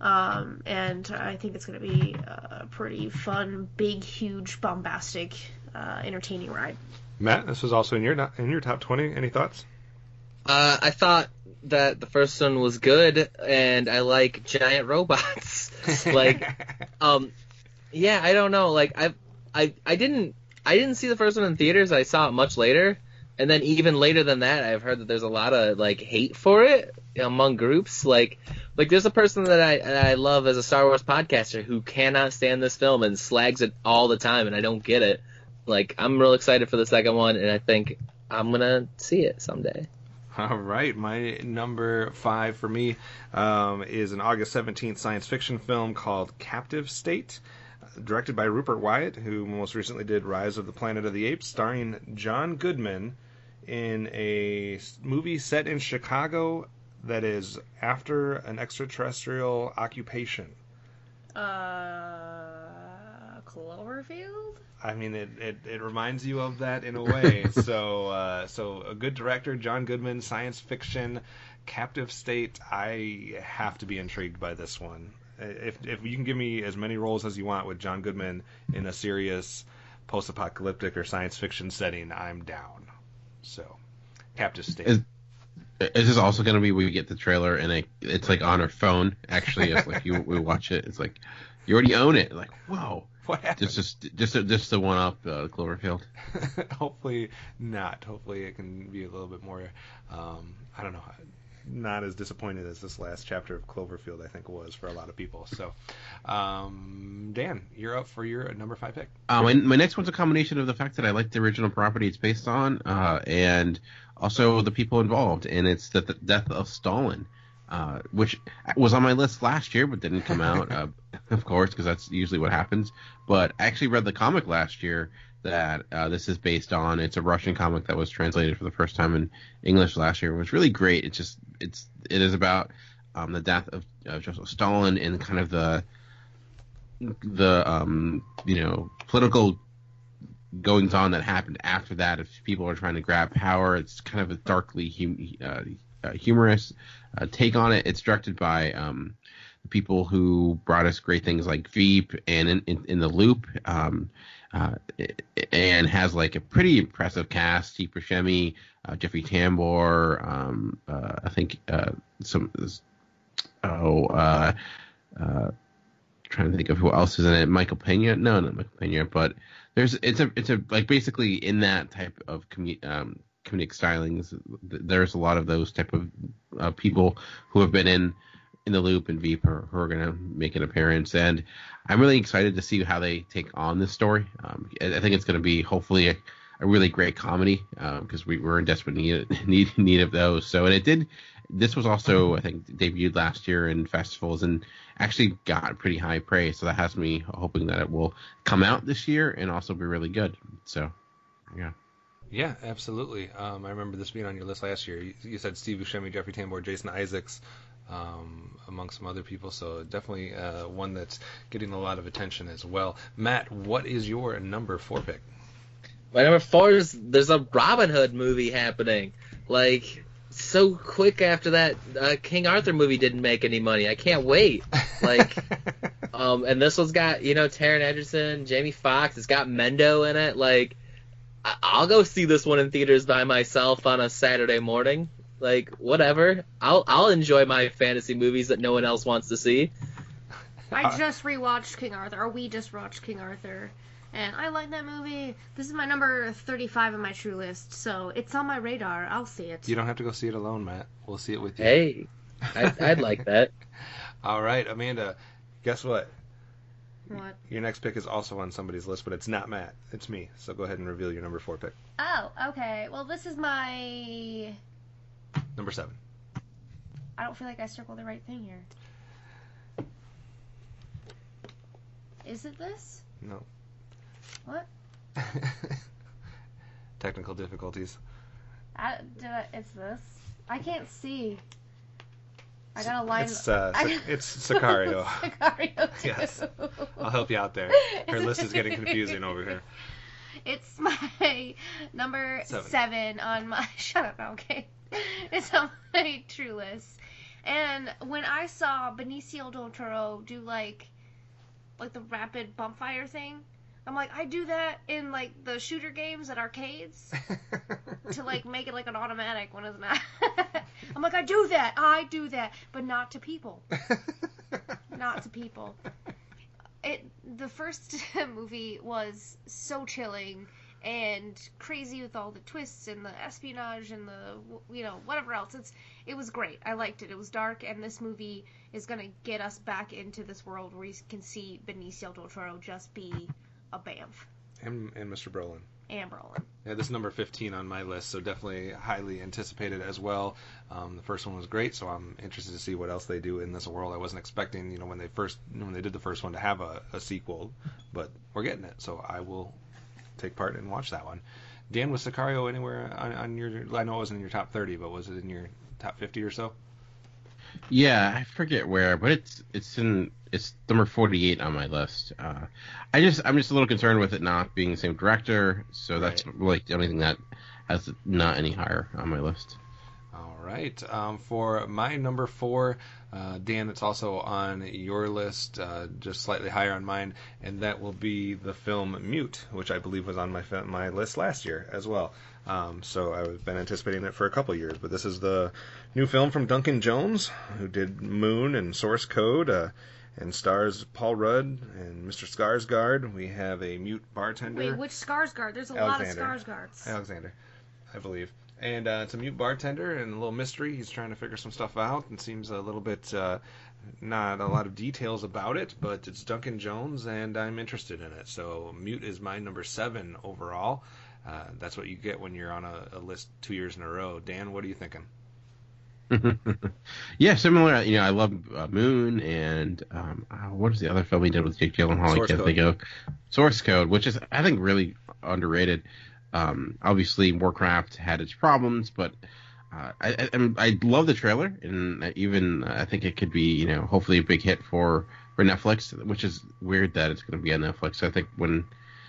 And I think it's going to be a pretty fun, big, huge, bombastic, entertaining ride. Matt, this was also in your top 20. Any thoughts? I thought that the first one was good, and I like giant robots. Like, yeah, I don't know. Like, I didn't see the first one in theaters. I saw it much later, and then even later than that, I've heard that there's a lot of like hate for it among groups. Like there's a person that I love as a Star Wars podcaster who cannot stand this film and slags it all the time, and I don't get it. Like, I'm real excited for the second one, and I think I'm going to see it someday. All right. My number 5 for me is an August 17th science fiction film called Captive State, directed by Rupert Wyatt, who most recently did Rise of the Planet of the Apes, starring John Goodman in a movie set in Chicago that is after an extraterrestrial occupation. Cloverfield? I mean, it reminds you of that in a way. So a good director, John Goodman, science fiction, Captive State. I have to be intrigued by this one. If you can give me as many roles as you want with John Goodman in a serious post-apocalyptic or science fiction setting, I'm down. So, Captive State. Is this also going to be we get the trailer and it's like on our phone? Actually, it's like we watch it. It's like you already own it. Like, whoa. What happened? Just the one up Cloverfield. Hopefully not. Hopefully it can be a little bit more. I don't know. Not as disappointed as this last chapter of Cloverfield, I think, was for a lot of people. So, Dan, you're up for your number 5 pick. My next one's a combination of the fact that I like the original property it's based on, and also the people involved, and it's the death of Stalin. Which was on my list last year but didn't come out, of course, because that's usually what happens. But I actually read the comic last year that this is based on. It's a Russian comic that was translated for the first time in English last year. It was really great. It is about the death of Joseph Stalin and kind of the political goings on that happened after that. If people are trying to grab power, it's kind of a darkly humorous take on it. It's directed by the people who brought us great things like Veep and in the Loop, and has like a pretty impressive cast. Steve Buscemi, Jeffrey Tambor, I think trying to think of who else is in it. Michael Pena? No, not Michael Pena, but it's a like basically in that type of comedic stylings. There's a lot of those type of people who have been in the Loop and Veep who are going to make an appearance, and I'm really excited to see how they take on this story. I think it's going to be hopefully a really great comedy, because we're in desperate need of those. So, and it did. This was also, I think, debuted last year in festivals and actually got pretty high praise. So that has me hoping that it will come out this year and also be really good. So, yeah. Yeah, absolutely. I remember this being on your list last year. You said Steve Buscemi, Jeffrey Tambor, Jason Isaacs, among some other people. So definitely one that's getting a lot of attention as well. Matt, what is your number 4 pick? My number 4 is there's a Robin Hood movie happening. Like, so quick after that King Arthur movie didn't make any money. I can't wait. Like, and this one's got, Taron Egerton, Jamie Foxx. It's got Mendo in it. Like, I'll go see this one in theaters by myself on a Saturday morning. Like, whatever. I'll enjoy my fantasy movies that no one else wants to see. I just rewatched King Arthur, or we just watched King Arthur, and I like that movie. This is my number 35 on my true list, so it's on my radar. I'll see it. You don't have to go see it alone, Matt. We'll see it with you. Hey, I'd like that. All right, Amanda, guess what? What? Your next pick is also on somebody's list, but it's not Matt. It's me. So go ahead and reveal your number 4 pick. Oh, okay. Well, this is my... Number 7. I don't feel like I circled the right thing here. Is it this? No. What? Technical difficulties. It's this. I can't see. I gotta line. It's Sicario. Sicario too. Yes. I'll help you out there. Her list is getting confusing over here. It's my number 7 on my. Shut up, okay. It's on my true list. And when I saw Benicio del Toro do like the rapid bump fire thing, I'm like, I do that in like the shooter games at arcades to like make it like an automatic when it's not. I'm like, I do that, but not to people. Not to people. The first movie was so chilling and crazy with all the twists and the espionage and the whatever else. It was great. I liked it. It was dark, and this movie is gonna get us back into this world where you can see Benicio del Toro just be a Banff. And Mr. Brolin. And Brolin. Yeah, this is number 15 on my list, so definitely highly anticipated as well. The first one was great, so I'm interested to see what else they do in this world. I wasn't expecting, when they did the first one to have a sequel, but we're getting it, so I will take part and watch that one. Dan, was Sicario anywhere on your? I know it wasn't in your top 30, but was it in your top 50 or so? Yeah, I forget where, but it's number 48 on my list. I'm just a little concerned with it not being the same director, so that's like the only thing that has not any higher on my list. All right. For my number 4, Dan, it's also on your list, just slightly higher on mine, and that will be the film Mute, which I believe was on my list last year as well. So I've been anticipating it for a couple years, but this is the new film from Duncan Jones, who did Moon and Source Code, and stars Paul Rudd and Mr. Skarsgård. We have a mute bartender. Wait, which Skarsgård? There's a lot of Skarsgårds. Alexander, I believe. And it's a mute bartender and a little mystery. He's trying to figure some stuff out and seems a little bit not a lot of details about it, but it's Duncan Jones and I'm interested in it. So Mute is my number 7 overall. That's what you get when you're on a list 2 years in a row. Dan, what are you thinking? Yeah, similar. I love Moon and what is the other film he did with Jake Gyllenhaal? I can't think of. Source Code, which is I think really underrated. Obviously, Warcraft had its problems, but I love the trailer, and even I think it could be hopefully a big hit for Netflix, which is weird that it's going to be on Netflix. So I think when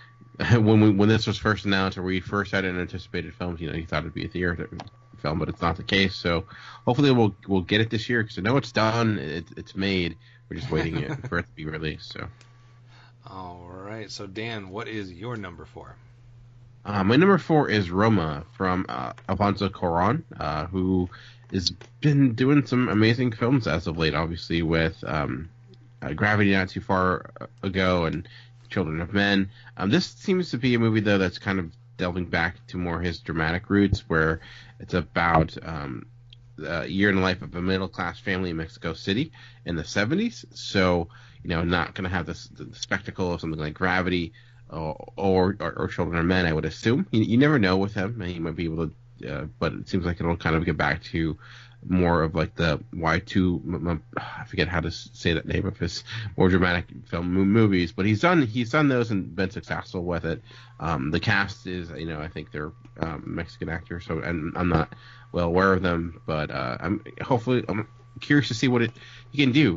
this was first announced, or we first had an anticipated film, you thought it'd be a theater film, but it's not the case. So hopefully we'll get it this year, because I know it's done, it's made. We're just waiting for it to be released. So. All right. So Dan, what is your number 4? My number 4 is Roma from Alfonso Cuarón, who has been doing some amazing films as of late, obviously with Gravity not too far ago and Children of Men. This seems to be a movie, though, that's kind of delving back to more his dramatic roots, where it's about a year in the life of a middle-class family in Mexico City in the 70s. So, not going to have the spectacle of something like Gravity, or Children of Men, I would assume. You never know with him. He might be able to, but it seems like it'll kind of get back to more of like the Y2. I forget how to say that name of his more dramatic film movies, but he's done those and been successful with it. The cast is, I think they're Mexican actors, so and I'm not well aware of them, but I'm curious to see what he can do,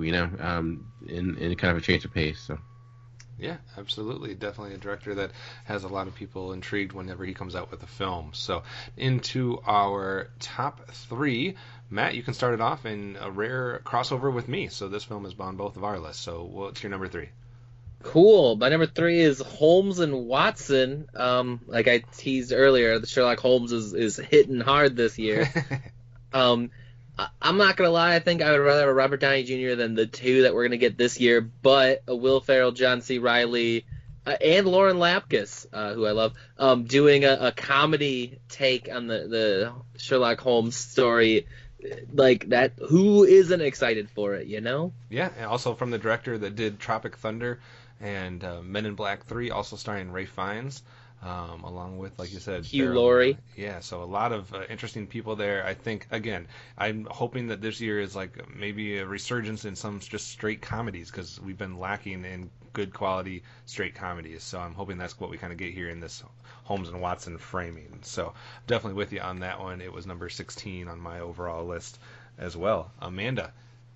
in kind of a change of pace. So. Yeah, absolutely. Definitely a director that has a lot of people intrigued whenever he comes out with a film. So into our top 3. Matt, you can start it off in a rare crossover with me. So this film is on both of our lists. So what's your number 3? Cool. My number 3 is Holmes and Watson. Like I teased earlier, the Sherlock Holmes is hitting hard this year. I'm not gonna lie. I think I would rather have a Robert Downey Jr. than the two that we're gonna get this year. But a Will Ferrell, John C. Reilly, and Lauren Lapkus, who I love, doing a comedy take on the Sherlock Holmes story like that. Who isn't excited for it? Yeah, and also from the director that did Tropic Thunder and Men in Black 3, also starring Ralph Fiennes. Along with, like you said, Hugh Laurie. Yeah, so a lot of interesting people there. I think, again, I'm hoping that this year is like maybe a resurgence in some just straight comedies, because we've been lacking in good quality straight comedies. So I'm hoping that's what we kind of get here in this Holmes and Watson framing. So definitely with you on that one. It was number 16 on my overall list as well. Amanda,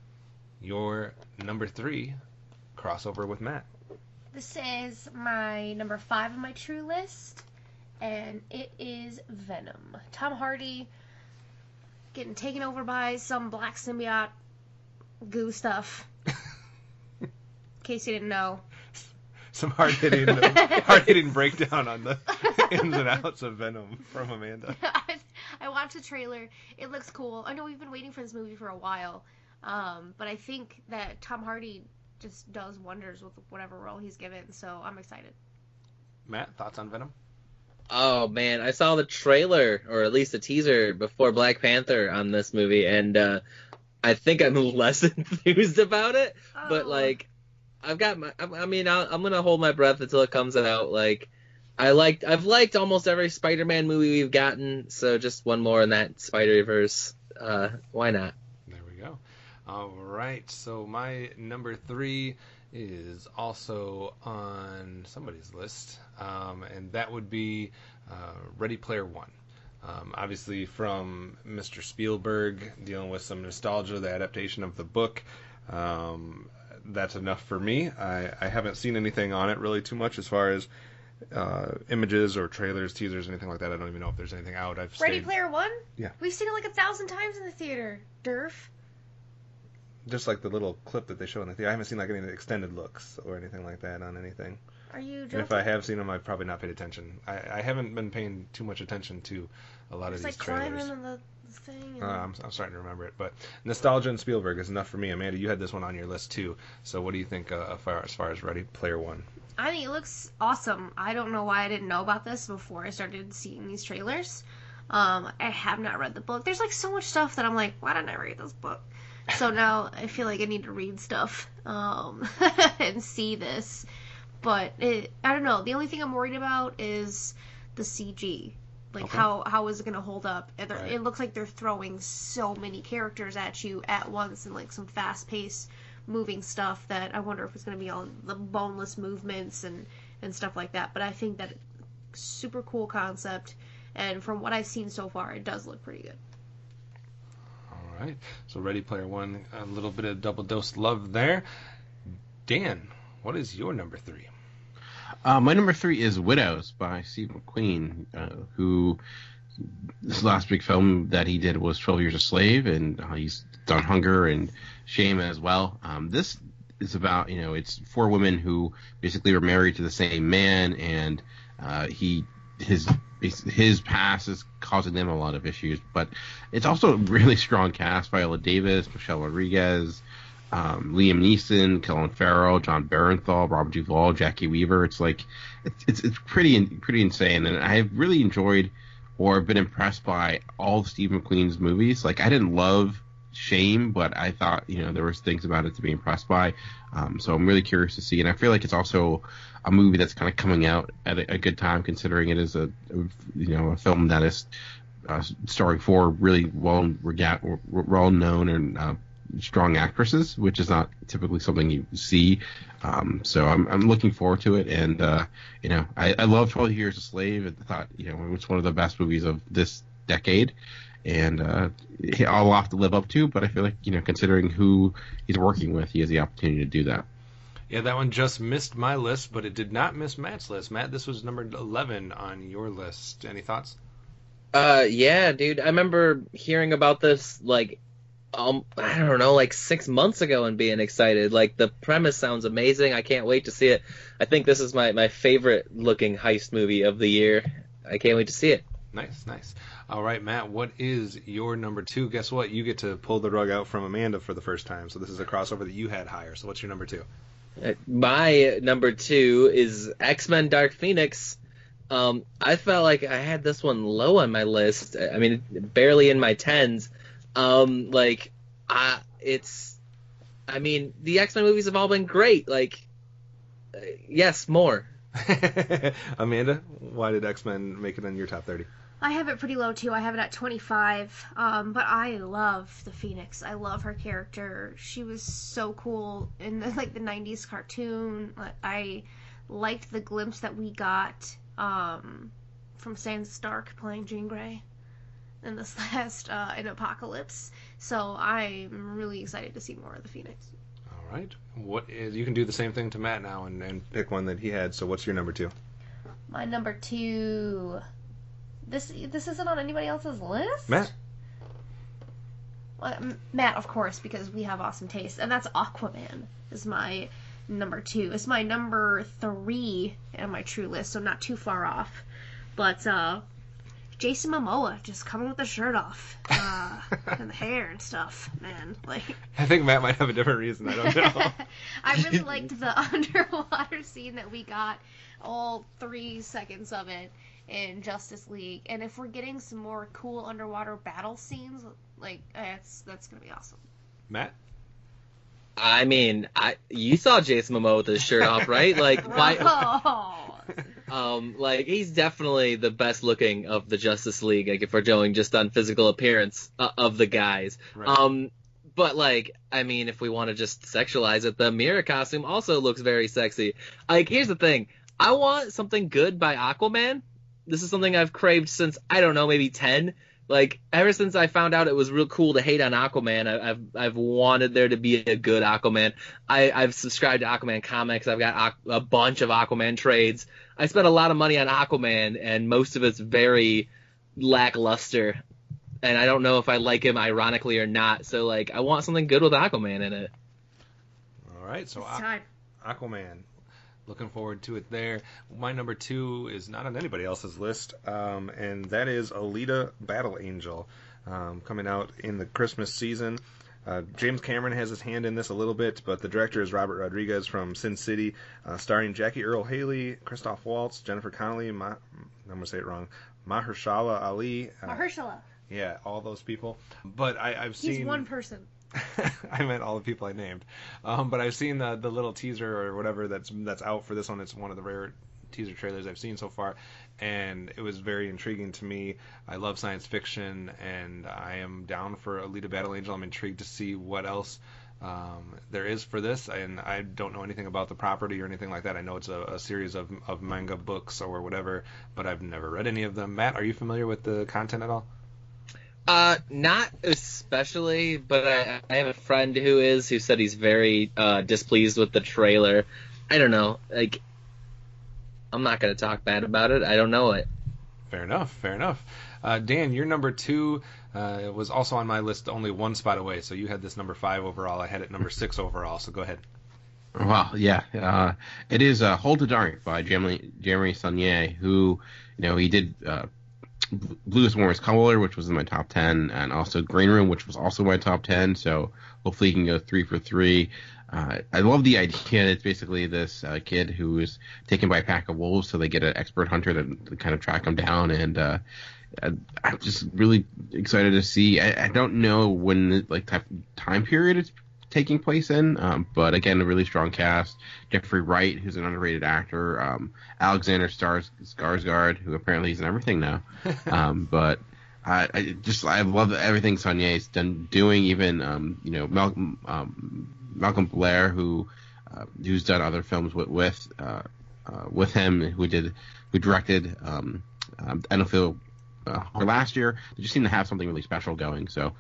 your number 3 crossover with Matt. This is my number 5 on my true list, and it is Venom. Tom Hardy getting taken over by some black symbiote goo stuff. In case you didn't know. Some hard-hitting breakdown on the ins and outs of Venom from Amanda. I watched the trailer. It looks cool. I know we've been waiting for this movie for a while, but I think that Tom Hardy just does wonders with whatever role he's given, so I'm excited. Matt, thoughts on Venom? Oh man, I saw the trailer, or at least a teaser, before Black Panther on this movie, and I think I'm less enthused about it. Oh. But like, I'm gonna hold my breath until it comes out. Like, I've liked almost every Spider-Man movie we've gotten, so just one more in that Spider-Verse. Why not? There we go. All right, so my number 3 is also on somebody's list, and that would be Ready Player One. Obviously from Mr. Spielberg, dealing with some nostalgia, the adaptation of the book. That's enough for me. I haven't seen anything on it really too much as far as images or trailers, teasers, anything like that. I don't even know if there's anything out. Ready Player One? Yeah. We've seen it like 1,000 times in the theater, Durf. Just like the little clip that they show in the theater. I haven't seen like any extended looks or anything like that on anything. Are you joking? And if I have seen them, I've probably not paid attention. I haven't been paying too much attention to a lot of these trailers. Climbing on the thing. I'm starting to remember it, but nostalgia and Spielberg is enough for me. Amanda, you had this one on your list too. So what do you think as far as Ready Player One? I think it looks awesome. I don't know why I didn't know about this before I started seeing these trailers. I have not read the book. There's like so much stuff that I'm like, why didn't I read this book? So now I feel like I need to read stuff and see this. But I don't know. The only thing I'm worried about is the CG. Like, okay. how is it going to hold up? And Right. It looks like they're throwing so many characters at you at once and, like, some fast-paced moving stuff that I wonder if it's going to be all the boneless movements and stuff like that. But I think that super cool concept. And from what I've seen so far, it does look pretty good. All right. So Ready Player One, a little bit of double dose love there. Dan, what is your number 3? My number 3 is Widows by Steve McQueen, who this last big film that he did was 12 Years a Slave, and he's done Hunger and Shame as well. This is about, it's 4 women who basically were married to the same man, and his past is causing them a lot of issues. But it's also a really strong cast: Viola Davis, Michelle Rodriguez, Liam Neeson, Colin Farrell, John Barenthal, Robert Duvall, Jackie Weaver. It's like it's pretty insane, and I have really enjoyed or been impressed by all of Steve McQueen's movies. Like, I didn't love Shame, but I thought there was things about it to be impressed by. So I'm really curious to see, and I feel like it's also a movie that's kind of coming out at a good time, considering it is a film that is starring 4 really well known and strong actresses, which is not typically something you see. So I'm looking forward to it, and I love 12 Years a Slave. I thought it was one of the best movies of this decade, and I'll have to live up to. But I feel like considering who he's working with, he has the opportunity to do that. Yeah, that one just missed my list, but it did not miss Matt's list. Matt, this was number 11 on your list. Any thoughts? Yeah, dude. I remember hearing about this I don't know, 6 months ago and being excited. Like, the premise sounds amazing. I can't wait to see it. I think this is my favorite looking heist movie of the year. I can't wait to see it. Nice. All right, Matt, what is your number 2? Guess what? You get to pull the rug out from Amanda for the first time. So this is a crossover that you had higher. So what's your number 2? My number 2 is X-Men Dark Phoenix. I felt like I had this one low on my list. I mean, barely in my 10s. The X-Men movies have all been great. Yes, more. Amanda, why did X-Men make it in your top 30? I have it pretty low too. I have it at 25. But I love the Phoenix. I love her character. She was so cool in the 90s cartoon. I liked the glimpse that we got from Sansa Stark playing Jean Grey in this last in Apocalypse. So I'm really excited to see more of the Phoenix. All right. You can do the same thing to Matt now and pick one that he had. So what's your number 2? My number 2. This isn't on anybody else's list? Matt? Well, Matt, of course, because we have awesome taste. And that's Aquaman is my number 2. It's my number 3 on my true list, so not too far off. But Jason Momoa just coming with the shirt off and the hair and stuff, man. I think Matt might have a different reason. I don't know. I really liked the underwater scene that we got, all 3 seconds of it in Justice League. And if we're getting some more cool underwater battle scenes, that's gonna be awesome. Matt? I mean, you saw Jason Momoa with his shirt off, right? He's definitely the best looking of the Justice League. If we're going just on physical appearance of the guys, right. But if we want to just sexualize it, the Mira costume also looks very sexy. Here's the thing: I want something good by Aquaman. This is something I've craved since, I don't know, maybe 10. Ever since I found out it was real cool to hate on Aquaman, I've wanted there to be a good Aquaman. I've subscribed to Aquaman comics. I've got a bunch of Aquaman trades. I spent a lot of money on Aquaman, and most of it's very lackluster. And I don't know if I like him ironically or not. So, I want something good with Aquaman in it. All right, so it's time. Aquaman. Looking forward to it there. My number 2 is not on anybody else's list, and that is Alita Battle Angel, coming out in the Christmas season. James Cameron has his hand in this a little bit, but the director is Robert Rodriguez from Sin City, starring Jackie Earle Haley, Christoph Waltz, Jennifer Connelly, I'm going to say it wrong, Mahershala Ali. Mahershala. Yeah, all those people. But I've seen... He's one person. I meant all the people I named. But I've seen the little teaser or whatever that's out for this one. It's one of the rare teaser trailers I've seen so far, and it was very intriguing to me. I love science fiction, and I am down for Alita Battle Angel. I'm intrigued to see what else there is for this, and I don't know anything about the property or anything like that. I know it's a series of manga books or whatever, but I've never read any of them. Matt, are you familiar with the content at all? Not especially, but I have a friend who said he's very displeased with the trailer. I don't know. I'm not going to talk bad about it. I don't know it. Fair enough. Dan, your number 2 was also on my list, only one spot away. So you had this number 5 overall. I had it number 6 overall. So go ahead. Well, yeah. It is Hold the Dark by Jeremy Saulnier, who, he did Bluest Warmest Color, which was in my top 10, and also Green Room, which was also my top 10. So hopefully he can go 3 for 3. I love the idea. It's basically this kid who is taken by a pack of wolves, so they get an expert hunter to kind of track him down. And I'm just really excited to see. I don't know when time period it's taking place in, but again, a really strong cast. Jeffrey Wright, who's an underrated actor, Alexander Skarsgård, who apparently is in everything now. But I love everything Saulnier's doing. Even Malcolm Blair, who's done other films with him, who directed Enfield last year. They just seem to have something really special going. So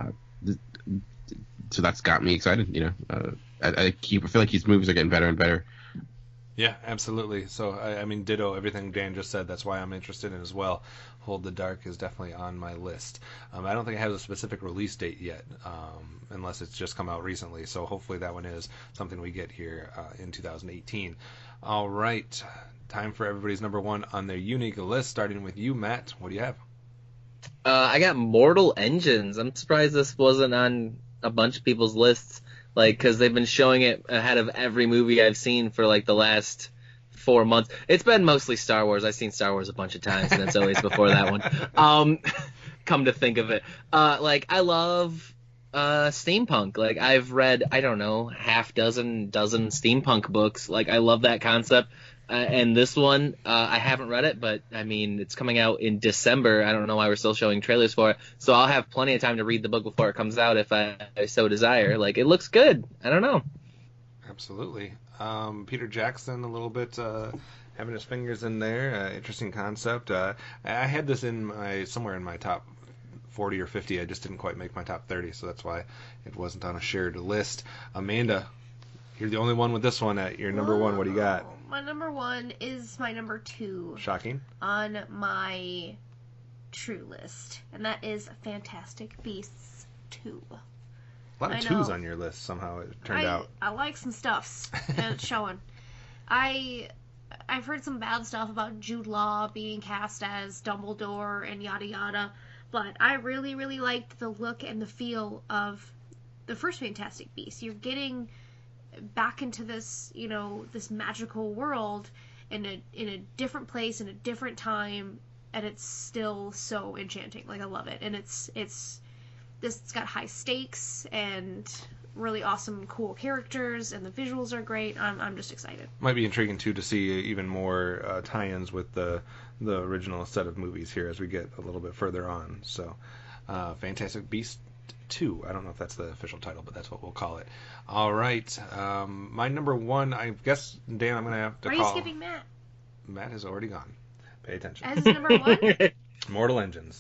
that's got me excited. I feel like his movies are getting better and better. Yeah, absolutely. So, I mean, ditto everything Dan just said. That's why I'm interested in as well. Hold the Dark is definitely on my list. I don't think it has a specific release date yet, unless it's just come out recently. So hopefully that one is something we get here in 2018. All right. Time for everybody's number 1 on their unique list, starting with you, Matt. What do you have? I got Mortal Engines. I'm surprised this wasn't on a bunch of people's lists, like, because they've been showing it ahead of every movie I've seen for like the last 4 months. It's been mostly Star Wars. I've seen Star Wars a bunch of times, and it's always before that one. Come to think of it, like, I love steampunk. Like, I've read, I don't know, dozen steampunk books. Like, I love that concept. And this one, I haven't read it, but I mean, it's coming out in December. I don't know why we're still showing trailers for it. So I'll have plenty of time to read the book before it comes out if I so desire. Like, it looks good. I don't know. Absolutely. Peter Jackson, a little bit having his fingers in there. Interesting concept. I had this somewhere in my top 40 or 50. I just didn't quite make my top 30, so that's why it wasn't on a shared list. Amanda, you're the only one with this one at your number one. What do you got? My number one is my number 2. Shocking. On my true list, and that is Fantastic Beasts 2. A lot of 2s on your list somehow, it turned out. I like some stuffs, and it's showing. I've heard some bad stuff about Jude Law being cast as Dumbledore and yada yada, but I really, really liked the look and the feel of the first Fantastic Beasts. You're getting back into this, this magical world in a different place, in a different time, and it's still so enchanting. Like, I love it. And it's got high stakes and really awesome, cool characters, and the visuals are great. I'm just excited. Might be intriguing too to see even more tie-ins with the original set of movies here as we get a little bit further on. So, Fantastic Beasts 2. I don't know if that's the official title, but that's what we'll call it. All right. My number one, I guess, Dan, I'm going to have to call. Are you skipping Matt? Matt has already gone. Pay attention. As number 1? Mortal Engines.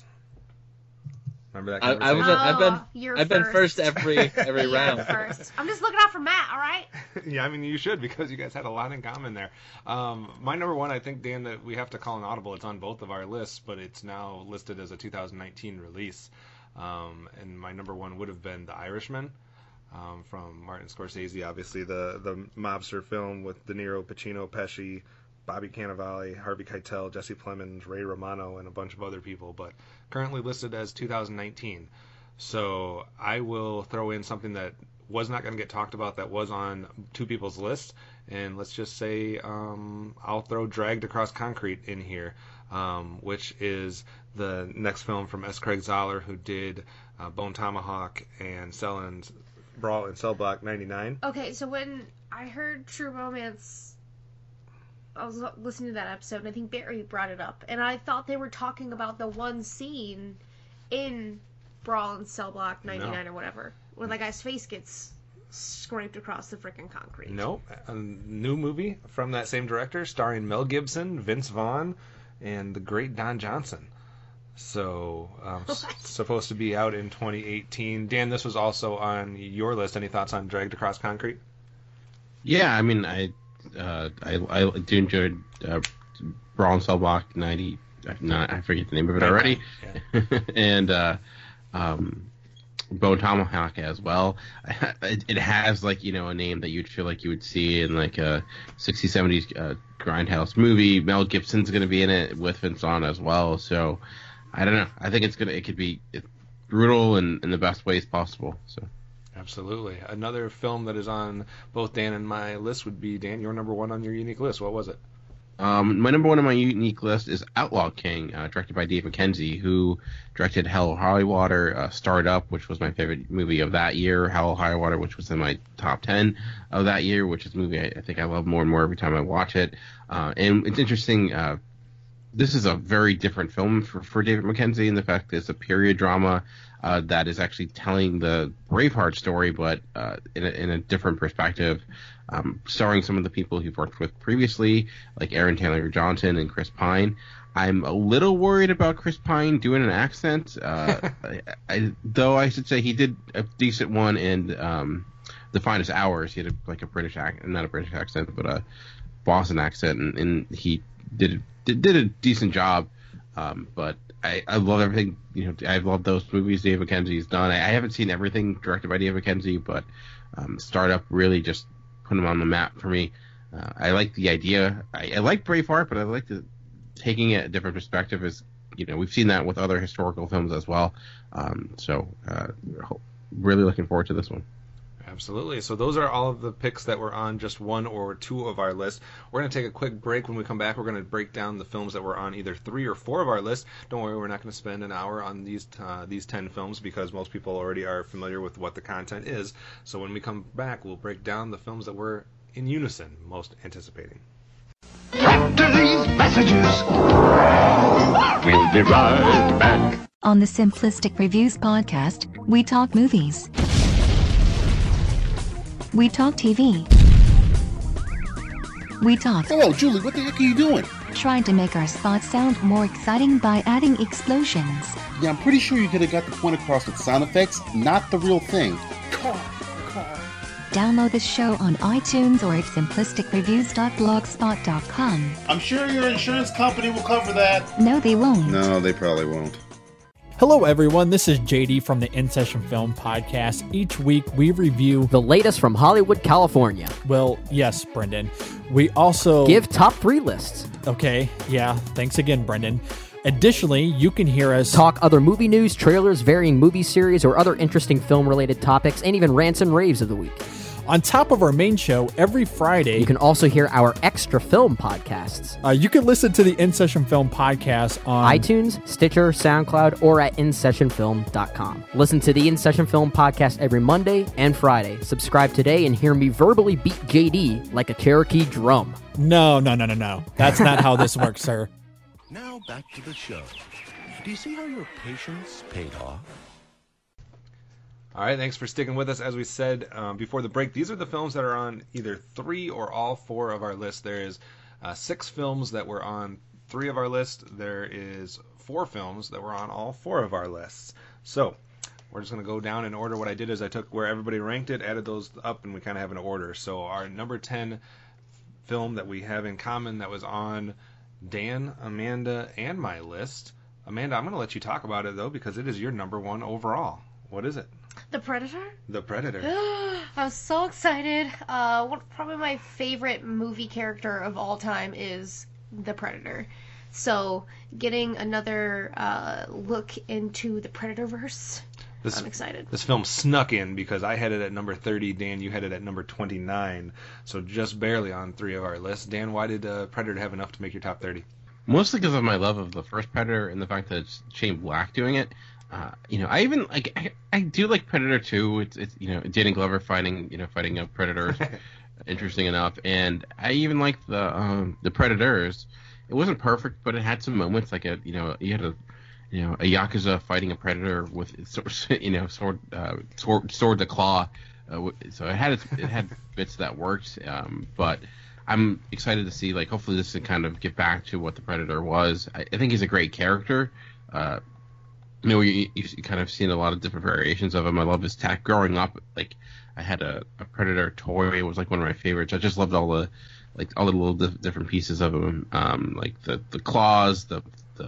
Remember that conversation? I've been first every round. First. I'm just looking out for Matt, all right? Yeah, I mean, you should, because you guys had a lot in common there. My number one, I think, Dan, that we have to call an audible. It's on both of our lists, but it's now listed as a 2019 release. And my number one would have been The Irishman, from Martin Scorsese, obviously the mobster film with De Niro, Pacino, Pesci, Bobby Cannavale, Harvey Keitel, Jesse Plemons, Ray Romano, and a bunch of other people, but currently listed as 2019. So I will throw in something that was not going to get talked about that was on two people's list, and let's just say I'll throw Dragged Across Concrete in here, which is the next film from S. Craig Zahler, who did Bone Tomahawk and Brawl in Cell Block 99. Okay, so when I heard True Romance, I was listening to that episode, and I think Barry brought it up, and I thought they were talking about the one scene in Brawl in Cell Block 99 or whatever, where that guy's face gets scraped across the freaking concrete. Nope. A new movie from that same director, starring Mel Gibson, Vince Vaughn, and the great Don Johnson. So, supposed to be out in 2018. Dan, this was also on your list. Any thoughts on Dragged Across Concrete? Yeah, I mean, I do enjoy Brawl in Cell Block 90. I forget the name of it already. Yeah. And Bone Tomahawk as well. It has, like, a name that you'd feel like you would see in like a 60s, 70s grindhouse movie. Mel Gibson's going to be in it with Vince Vaughn as well. So I don't know. I think it could be brutal in the best ways possible. So. Absolutely. Another film that is on both Dan and my list would be, Dan, your number one on your unique list. What was it? My number one on my unique list is Outlaw King, directed by Dave McKenzie, who directed Hell or High Water, Start Up, which was my favorite movie of that year, Hell or High Water, which was in my top 10 of that year, which is a movie I think I love more and more every time I watch it. And it's interesting, this is a very different film for David McKenzie in the fact that it's a period drama that is actually telling the Braveheart story, but in a different perspective, starring some of the people he's worked with previously, like Aaron Taylor Johnson and Chris Pine. I'm a little worried about Chris Pine doing an accent, though I should say he did a decent one in The Finest Hours. He had a British accent, not a British accent, but a Boston accent, and he did a decent job. But I love everything. I love those movies Dave McKenzie's done. I haven't seen everything directed by Dave McKenzie, but Startup really just put him on the map for me. I like the idea. I like Braveheart, but I like taking it a different perspective. Is we've seen that with other historical films as well. Really looking forward to this one. Absolutely. So those are all of the picks that were on just one or two of our list. We're going to take a quick break. When we come back, we're going to break down the films that were on either 3 or 4 of our list. Don't worry, we're not going to spend an hour on these 10 films because most people already are familiar with what the content is. So when we come back, we'll break down the films that we're in unison most anticipating. After these messages, we'll be right back. On the Simplistic Reviews podcast, we talk movies. We talk TV. We talk. Hello, Julie, what the heck are you doing? Trying to make our spots sound more exciting by adding explosions. Yeah, I'm pretty sure you could have got the point across with sound effects, not the real thing. Car. Download the show on iTunes or at simplisticreviews.blogspot.com. I'm sure your insurance company will cover that. No, they won't. No, they probably won't. Hello, everyone. This is JD from the In Session Film Podcast. Each week, we review the latest from Hollywood, California. Well, yes, Brendan. We also give top 3 lists. Okay, yeah. Thanks again, Brendan. Additionally, you can hear us talk other movie news, trailers, varying movie series, or other interesting film-related topics, and even rants and raves of the week. On top of our main show, every Friday, you can also hear our extra film podcasts. You can listen to the In Session Film Podcast on iTunes, Stitcher, SoundCloud, or at InSessionFilm.com. Listen to the In Session Film Podcast every Monday and Friday. Subscribe today and hear me verbally beat JD like a Cherokee drum. No. That's not how this works, sir. Now back to the show. Do you see how your patience paid off? All right, thanks for sticking with us. As we said before the break, these are the films that are on either 3 or all 4 of our list. There is 6 films that were on 3 of our list. There is 4 films that were on all 4 of our lists. So we're just going to go down in order. What I did is I took where everybody ranked it, added those up, and we kind of have an order. So our number 10 film that we have in common that was on Dan, Amanda, and my list. Amanda, I'm going to let you talk about it, though, because it is your number 1 overall. What is it? The Predator? The Predator. I'm so excited. Probably my favorite movie character of all time is the Predator. So getting another look into the Predatorverse, I'm excited. This film snuck in because I had it at number 30. Dan, you had it at number 29. So just barely on 3 of our lists. Dan, why did Predator have enough to make your top 30? Mostly because of my love of the first Predator and the fact that it's Shane Black doing it. I even I do like Predator 2. It's Danny Glover fighting a predator, interesting enough, and I even like the Predators. It wasn't perfect, but it had some moments like you had a yakuza fighting a predator with sword to claw. So it had bits that worked, but I'm excited to see hopefully this can kind of get back to what the Predator was. I think he's a great character. You've kind of seen a lot of different variations of him. I love his tack. Growing up, I had a Predator toy. It was one of my favorites. I just loved all the little different pieces of him, the claws, the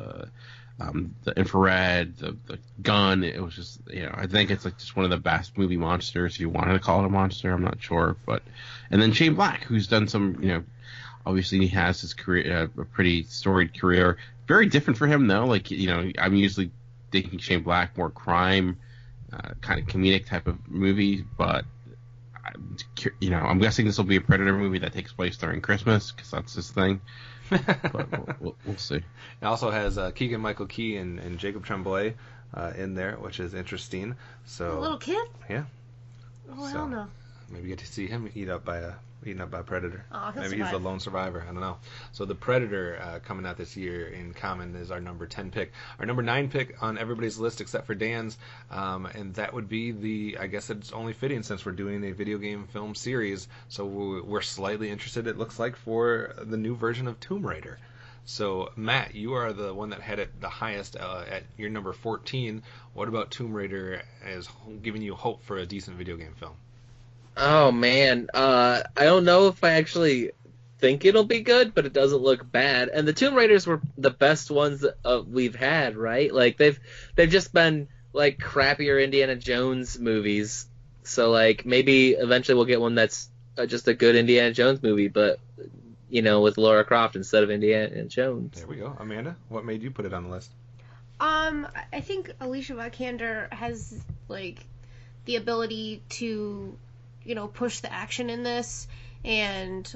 infrared, the gun. It was just I think it's just one of the best movie monsters. If you wanted to call it a monster, I'm not sure, and then Shane Black, who's done some obviously he has his career, a pretty storied career. Very different for him though. I'm usually thinking Shane Black, more crime, kind of comedic type of movie, but I'm guessing this will be a Predator movie that takes place during Christmas because that's his thing. But we'll see. It also has Keegan-Michael Key and Jacob Tremblay in there, which is interesting. So a little kid? Yeah. Oh, hell no. Maybe get to see him eaten up by a predator. Oh, maybe he's the lone survivor. I don't know. So the Predator coming out this year in common is our number 10 pick. Our number 9 pick on everybody's list except for Dan's, and that would be I guess it's only fitting since we're doing a video game film series. So we're slightly interested, it looks like, for the new version of Tomb Raider. So Matt, you are the one that had it the highest at your number 14. What about Tomb Raider as giving you hope for a decent video game film? Oh man, I don't know if I actually think it'll be good, but it doesn't look bad. And the Tomb Raiders were the best ones we've had, right? They've just been crappier Indiana Jones movies. So maybe eventually we'll get one that's just a good Indiana Jones movie, but with Lara Croft instead of Indiana Jones. There we go. Amanda, what made you put it on the list? I think Alicia Vikander has, like, the ability to, push the action in this, and,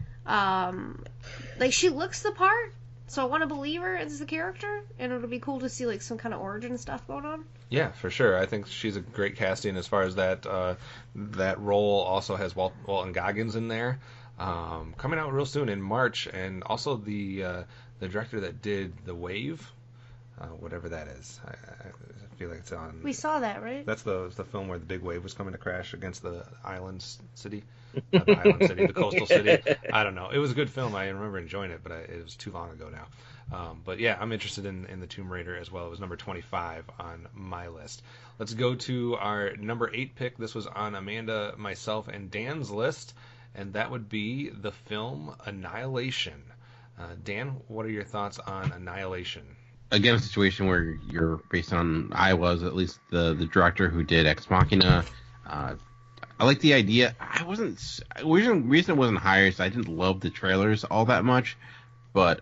like, she looks the part, so I want to believe her as the character, and it'll be cool to see, like, some kind of origin stuff going on. Yeah, for sure. I think she's a great casting as far as that that role. Also has Walton Goggins in there, coming out real soon in March, and also the director that did The Wave, whatever that is. I feel like it's on. We saw that, right? That's the film where the big wave was coming to crash against the island city. Not the island city, the coastal city. I don't know. It was a good film. I remember enjoying it, but it was too long ago now. But yeah, I'm interested in the Tomb Raider as well. It was number 25 on my list. Let's go to our number 8 pick. This was on Amanda, myself, and Dan's list, and that would be the film Annihilation. Dan, what are your thoughts on Annihilation? Again, a situation where you're based on at least the director who did Ex Machina. I like the idea. The reason it wasn't higher is I didn't love the trailers all that much, but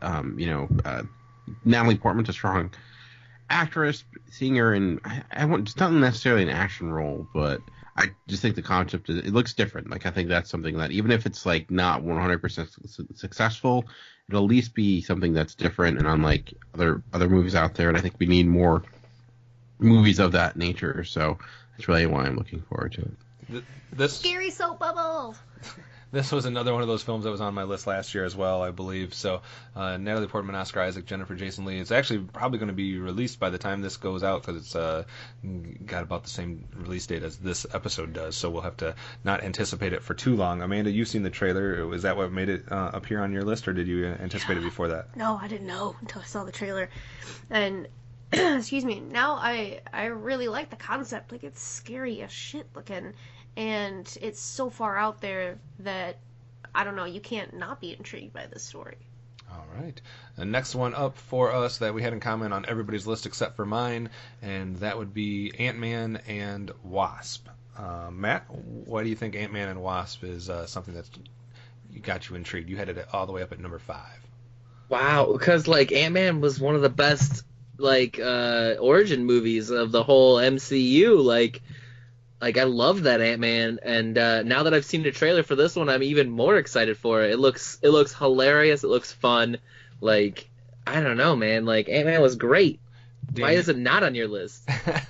Natalie Portman's a strong actress. Seeing her in, it's not necessarily an action role, but I just think the concept it looks different. Like, I think that's something that even if it's like not 100% successful, it'll at least be something that's different and unlike other movies out there. And I think we need more movies of that nature. So that's really why I'm looking forward to it. Scary soap bubble. This was another one of those films that was on my list last year as well, I believe. So Natalie Portman, Oscar Isaac, Jennifer Jason Leigh. It's actually probably going to be released by the time this goes out because it's got about the same release date as this episode does. So we'll have to not anticipate it for too long. Amanda, you've seen the trailer. Was that what made it appear on your list, or did you anticipate it before that? No, I didn't know until I saw the trailer. And excuse me. Now I really like the concept. Like, it's scary as shit looking. And it's so far out there that, I don't know, you can't not be intrigued by this story. All right. The next one up for us that we had in common on everybody's list except for mine, and that would be Ant-Man and Wasp. Matt, why do you think Ant-Man and Wasp is something that's got you intrigued? You had it all the way up at number 5. Wow, because, like, Ant-Man was one of the best, like, origin movies of the whole MCU, Like, I love that Ant-Man, and now that I've seen the trailer for this one, I'm even more excited for it. It looks hilarious. It looks fun. Like, I don't know, man. Like, Ant-Man was great. Why is it not on your list?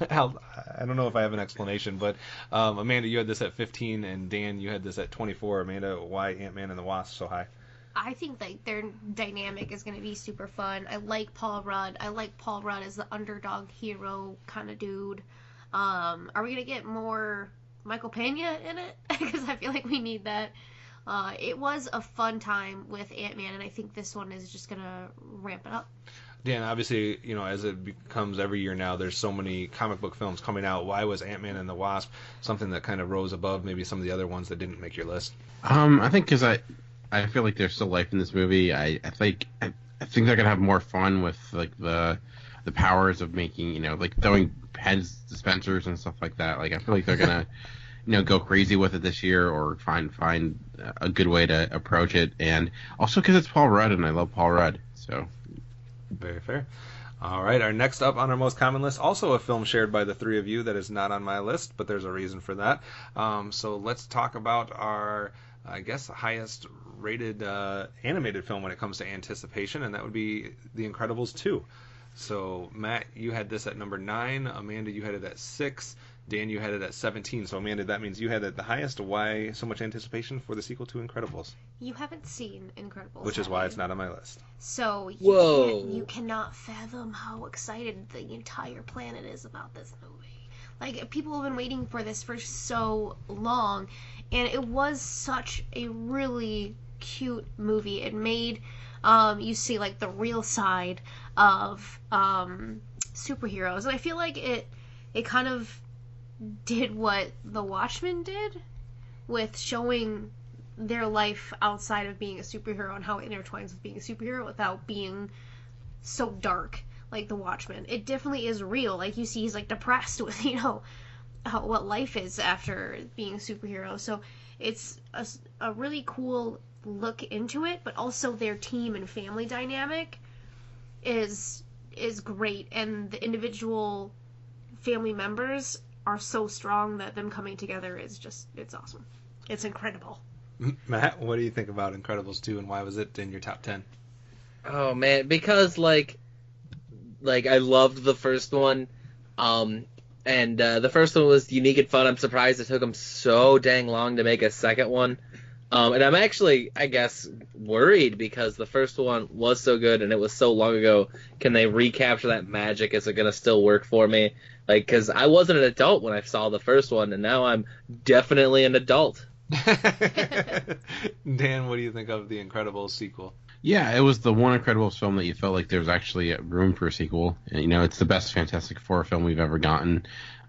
I don't know if I have an explanation, but Amanda, you had this at 15, and Dan, you had this at 24. Amanda, why Ant-Man and the Wasp so high? I think like their dynamic is going to be super fun. I like Paul Rudd. I like Paul Rudd as the underdog hero kind of dude. Are we going to get more Michael Pena in it? Because I feel like we need that. It was a fun time with Ant-Man, and I think this one is just going to ramp it up. Dan, obviously, as it becomes every year now, there's so many comic book films coming out. Why was Ant-Man and the Wasp something that kind of rose above maybe some of the other ones that didn't make your list? I think because I feel like there's still life in this movie. I think they're gonna have more fun with like the powers of making, like throwing Pez dispensers and stuff like that. Like, I feel like they're gonna go crazy with it this year, or find a good way to approach it. And also because it's Paul Rudd, and I love Paul Rudd, so. Very fair. All right, our next up on our most common list, also a film shared by the three of you that is not on my list, but there's a reason for that. So let's talk about our, I guess, highest rated animated film when it comes to anticipation, and that would be The Incredibles 2. So, Matt, you had this at number 9. Amanda, you had it at 6. Dan, you had it at 17. So, Amanda, that means you had it the highest. Why so much anticipation for the sequel to Incredibles? You haven't seen Incredibles. Which is why it's not on my list. So, you cannot fathom how excited the entire planet is about this movie. Like, people have been waiting for this for so long, and it was such a really cute movie. It made you see, like, the real side of superheroes. And I feel like it kind of did what The Watchmen did with showing their life outside of being a superhero and how it intertwines with being a superhero without being so dark like The Watchmen. It definitely is real. Like, you see he's, like, depressed with, what life is after being a superhero. So it's a really cool look into it, but also their team and family dynamic is is great, and the individual family members are so strong that them coming together is just, it's awesome. It's incredible. Matt, what do you think about Incredibles 2, and why was it in your top 10? Oh man, because like I loved the first one, and the first one was unique and fun. I'm surprised it took them so dang long to make a second one, and I'm actually, I guess, worried because the first one was so good and it was so long ago. Can they recapture that magic? Is it gonna still work for me? Like, because I wasn't an adult when I saw the first one, and now I'm definitely an adult. Dan, what do you think of the Incredibles sequel? Yeah, it was the one Incredibles film that you felt like there was actually room for a sequel. And, you know, it's the best Fantastic Four film we've ever gotten.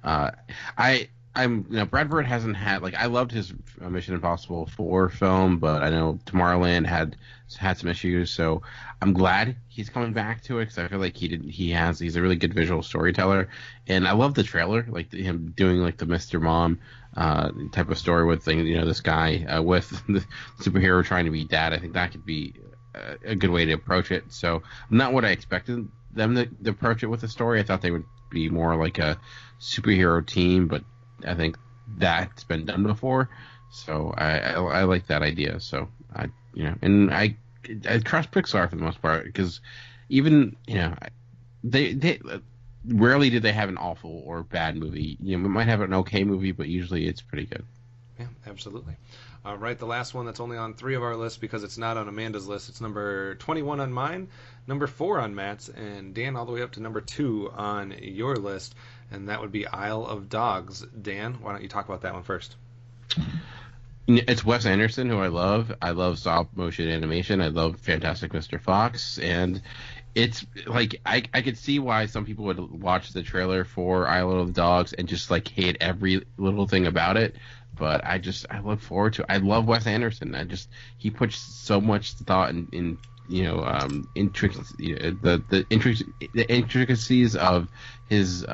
Brad Bird hasn't had, like, I loved his Mission Impossible 4 film, but I know Tomorrowland had some issues, so I'm glad he's coming back to it because I feel like he's a really good visual storyteller, and I love the trailer, like him doing like the Mr. Mom type of story with, you know, this guy with the superhero trying to be dad. I think that could be a good way to approach it. So not what I expected them to approach it with the story. I thought they would be more like a superhero team, but I think that's been done before. So I like that idea. So I trust Pixar for the most part, because even, you know, they rarely do they have an awful or bad movie. You know, we might have an okay movie, but usually it's pretty good. Yeah, absolutely. All right, the last one that's only on 3 of our lists because it's not on Amanda's list. It's number 21 on mine, number 4 on Matt's, and Dan all the way up to number 2 on your list, and that would be Isle of Dogs. Dan, why don't you talk about that one first? It's Wes Anderson, who I love. I love stop motion animation. I love Fantastic Mr. Fox, and it's like I could see why some people would watch the trailer for Isle of Dogs and just like hate every little thing about it. But I look forward to it. I love Wes Anderson. He puts so much thought in the intricacies of his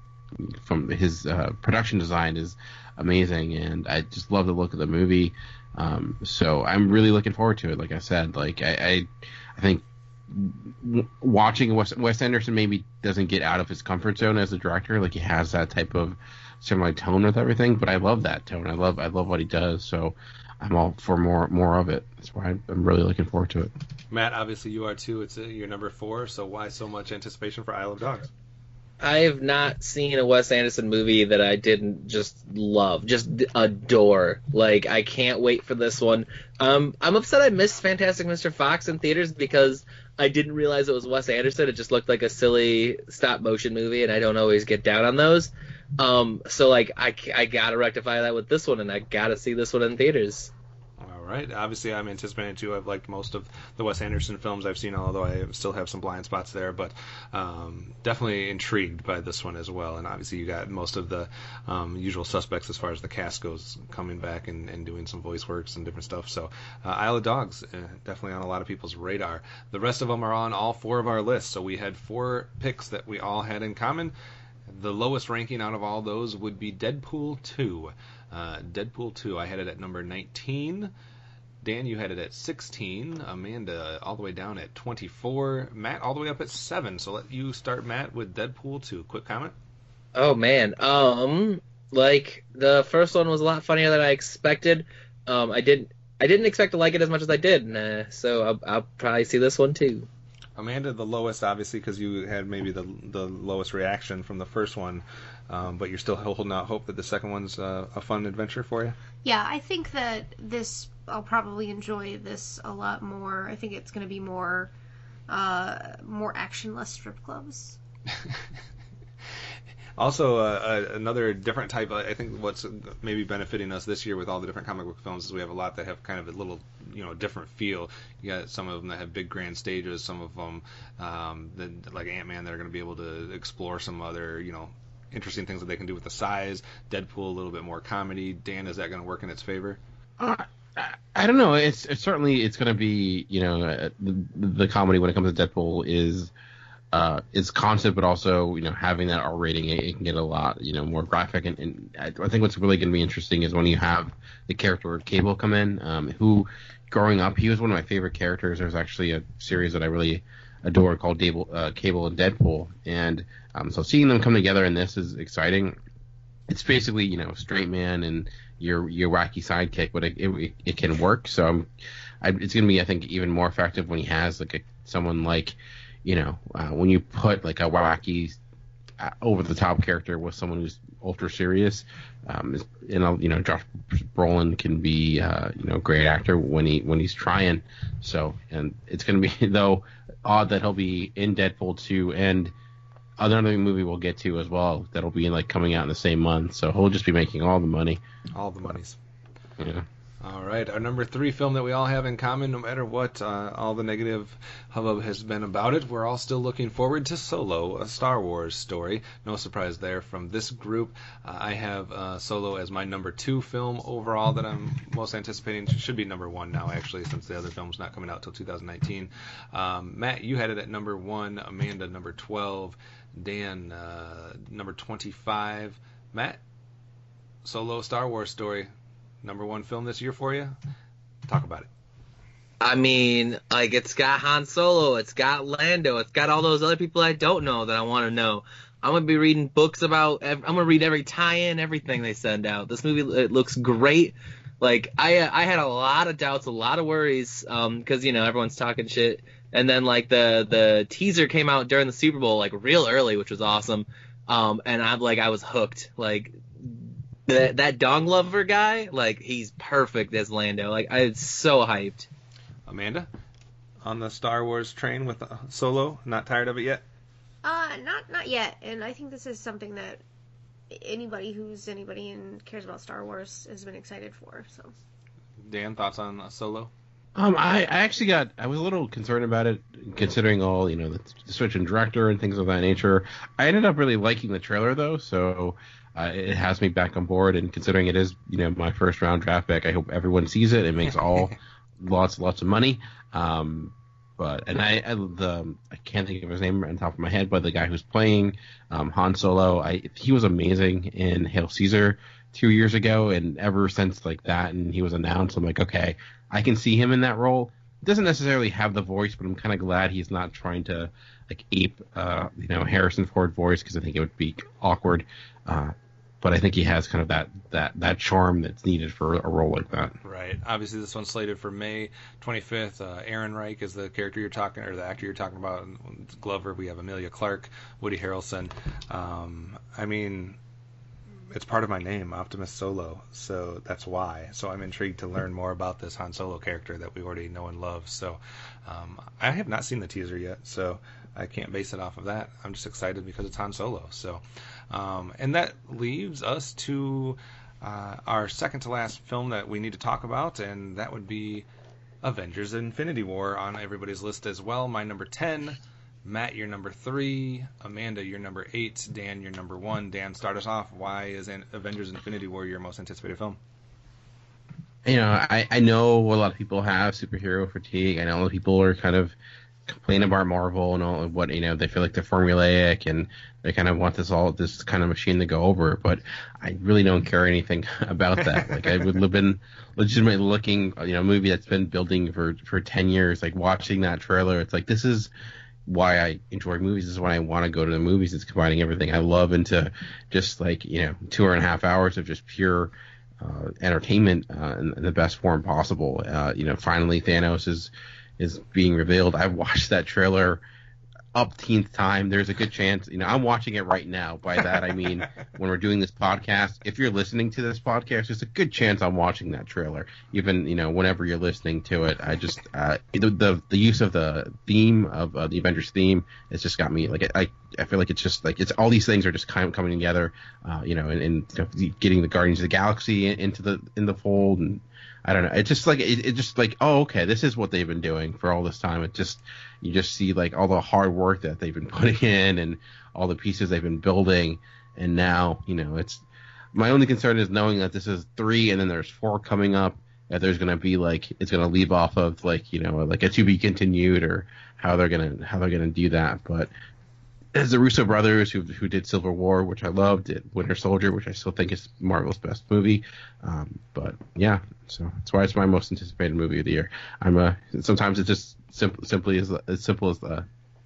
production design is amazing, and I just love the look of the movie. So I'm really looking forward to it. Like I said, like I think watching Wes Anderson maybe doesn't get out of his comfort zone as a director. Like, he has that type of similar tone with everything, but I love that tone. I love what he does. So I'm all for more of it. That's why I'm really looking forward to it. Matt, obviously you are too. It's your number 4. So why so much anticipation for Isle of Dogs? I have not seen a Wes Anderson movie that I didn't just love, just adore. Like, I can't wait for this one. I'm upset I missed Fantastic Mr. Fox in theaters because I didn't realize it was Wes Anderson. It just looked like a silly stop-motion movie, and I don't always get down on those. So, like, I gotta rectify that with this one, and I gotta see this one in theaters. All right. Obviously, I'm anticipating too. I've liked most of the Wes Anderson films I've seen, although I still have some blind spots there. But definitely intrigued by this one as well. And obviously, you got most of the usual suspects as far as the cast goes coming back and doing some voice works and different stuff. So Isle of Dogs, definitely on a lot of people's radar. The rest of them are on all 4 of our lists. So we had 4 picks that we all had in common. The lowest ranking out of all those would be Deadpool 2. Deadpool 2, I had it at number 19. Dan, you had it at 16. Amanda, all the way down at 24. Matt, all the way up at 7. So let you start, Matt, with Deadpool 2. Quick comment? Oh, man. Like, the first one was a lot funnier than I expected. I didn't expect to like it as much as I did, so I'll probably see this one, too. Amanda, the lowest, obviously, because you had maybe the lowest reaction from the first one, but you're still holding out hope that the second one's a fun adventure for you? Yeah, I think that I'll probably enjoy this a lot more. I think it's going to be more action, less strip clubs. Also, another different type, I think what's maybe benefiting us this year with all the different comic book films is we have a lot that have kind of a little, different feel. You got some of them that have big grand stages, some of them, like Ant-Man, that are going to be able to explore some other, interesting things that they can do with the size. Deadpool, a little bit more comedy. Dan, is that going to work in its favor? I don't know. It's certainly going to be, the comedy when it comes to Deadpool is constant, but also, having that R rating, it can get a lot, more graphic. And I think what's really going to be interesting is when you have the character of Cable come in, who, growing up, he was one of my favorite characters. There's actually a series that I really adore called Cable and Deadpool, and so seeing them come together in this is exciting. It's basically, you know, straight man and your wacky sidekick, but it can work. So it's going to be, I think, even more effective when he has like someone like, you know, when you put like a wacky over the top character with someone who's ultra serious. You know, Josh Brolin can be you know, a great actor when he's trying. So, and it's going to be though odd that he'll be in Deadpool 2 and another movie we'll get to as well that'll be like coming out in the same month. So he'll just be making all the money. All the monies. Yeah. All right, our number 3 film that we all have in common, no matter what all the negative hubbub has been about it, we're all still looking forward to Solo, a Star Wars story. No surprise there from this group. I have Solo as my number 2 film overall that I'm most anticipating. It should be number 1 now, actually, since the other film's not coming out till 2019. Matt, you had it at number 1. Amanda, number 12. Dan, number 25. Matt, Solo, Star Wars story. Number 1 film this year for you? Talk about it. I mean, like, it's got Han Solo, it's got Lando, it's got all those other people I don't know that I want to know. I'm going to be reading books about, I'm going to read every tie-in, everything they send out. This movie, it looks great. Like, I had a lot of doubts, a lot of worries, because, you know, everyone's talking shit. And then, like, the teaser came out during the Super Bowl, like, real early, which was awesome. And I was hooked. Like, that Dong Lover guy, like, he's perfect as Lando. Like, I'm so hyped. Amanda, on the Star Wars train with Solo? Not tired of it yet? Not yet. And I think this is something that anybody and cares about Star Wars has been excited for. So, Dan, thoughts on Solo? I was a little concerned about it, considering all, you know, the switch in director and things of that nature. I ended up really liking the trailer, though, so it has me back on board. And considering it is, you know, my first round draft pick, I hope everyone sees it. It makes lots of money. But I can't think of his name on top of my head, but the guy who's playing Han Solo, he was amazing in Hail Caesar 2 years ago, and ever since like that, and he was announced, I'm like, okay, I can see him in that role. Doesn't necessarily have the voice, but I'm kind of glad he's not trying to like ape, you know, Harrison Ford voice, because I think it would be awkward. But I think he has kind of that charm that's needed for a role like that. Right. Obviously, this one's slated for May 25th. Aaron Reich is the character the actor you're talking about. Glover. We have Emilia Clarke, Woody Harrelson. I mean, it's part of my name, Optimus Solo, so that's why. So I'm intrigued to learn more about this Han Solo character that we already know and love. So I have not seen the teaser yet, so I can't base it off of that. I'm just excited because it's Han Solo. So, and that leaves us to our second to last film that we need to talk about, and that would be Avengers: Infinity War on everybody's list as well. My number 10. Matt, you're number 3. Amanda, you're number 8. Dan, you're number 1. Dan, start us off. Why is Avengers: Infinity War your most anticipated film? You know, I know a lot of people have superhero fatigue. I know a lot of people are kind of complaining about Marvel and all of what, you know, they feel like they're formulaic and they kind of want this kind of machine to go over. But I really don't care anything about that. Like, I would have been legitimately looking, you know, a movie that's been building for 10 years, like watching that trailer. It's like, this is why I enjoy movies. This is why I want to go to the movies. It's combining everything I love into just like, you know, 2.5 hours of just pure entertainment in the best form possible. You know, finally Thanos is being revealed. I've watched that trailer upteenth time. There's a good chance, you know, I'm watching it right now. By that I mean when we're doing this podcast, if you're listening to this podcast, there's a good chance I'm watching that trailer, even, you know, whenever you're listening to it. I just the use of the theme of the Avengers theme has just got me, like, I feel like it's just like, it's all these things are just kind of coming together, you know, and getting the Guardians of the Galaxy into the fold, and I don't know. It's just like it just like, oh, okay, this is what they've been doing for all this time. It just, you just see like all the hard work that they've been putting in and all the pieces they've been building, and now, you know, it's, my only concern is knowing that this is 3 and then there's 4 coming up, that there's gonna be like, it's gonna leave off of like, you know, like a to be continued, or how they're gonna do that. But as the Russo brothers who did Civil War, which I loved, did Winter Soldier, which I still think is Marvel's best movie. But yeah, so that's why it's my most anticipated movie of the year. Sometimes it's just simply as simple as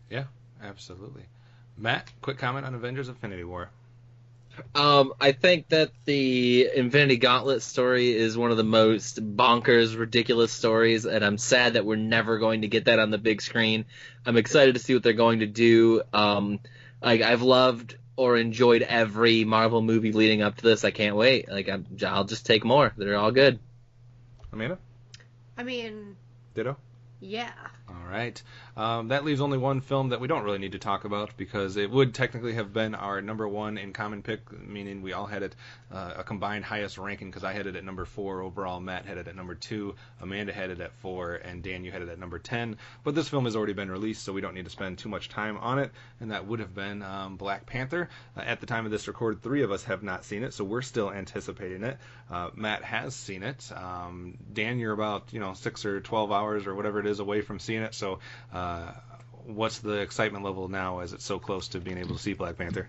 Yeah, absolutely. Matt, quick comment on Avengers Infinity War. I think that the Infinity Gauntlet story is one of the most bonkers, ridiculous stories, and I'm sad that we're never going to get that on the big screen. I'm excited to see what they're going to do. I've loved or enjoyed every Marvel movie leading up to this. I can't wait. I'll just take more. They're all good. Amanda? I mean, Ditto? yeah. All right. That leaves only one film that we don't really need to talk about because it would technically have been our number one in common pick, meaning we all had it a combined highest ranking because I had it at number 4 overall, Matt had it at number 2, Amanda had it at 4, and Dan, you had it at number 10. But this film has already been released, so we don't need to spend too much time on it, and that would have been Black Panther. At the time of this record, 3 of us have not seen it, so we're still anticipating it. Matt has seen it. Dan, you're about 6 or 12 hours or whatever it is away from seeing it, so what's the excitement level now as it's so close to being able to see Black Panther?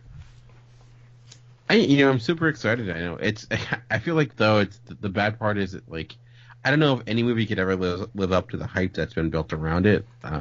I'm super excited. I know I feel like though it's the bad part is that, like, I don't know if any movie could ever live up to the hype that's been built around it. I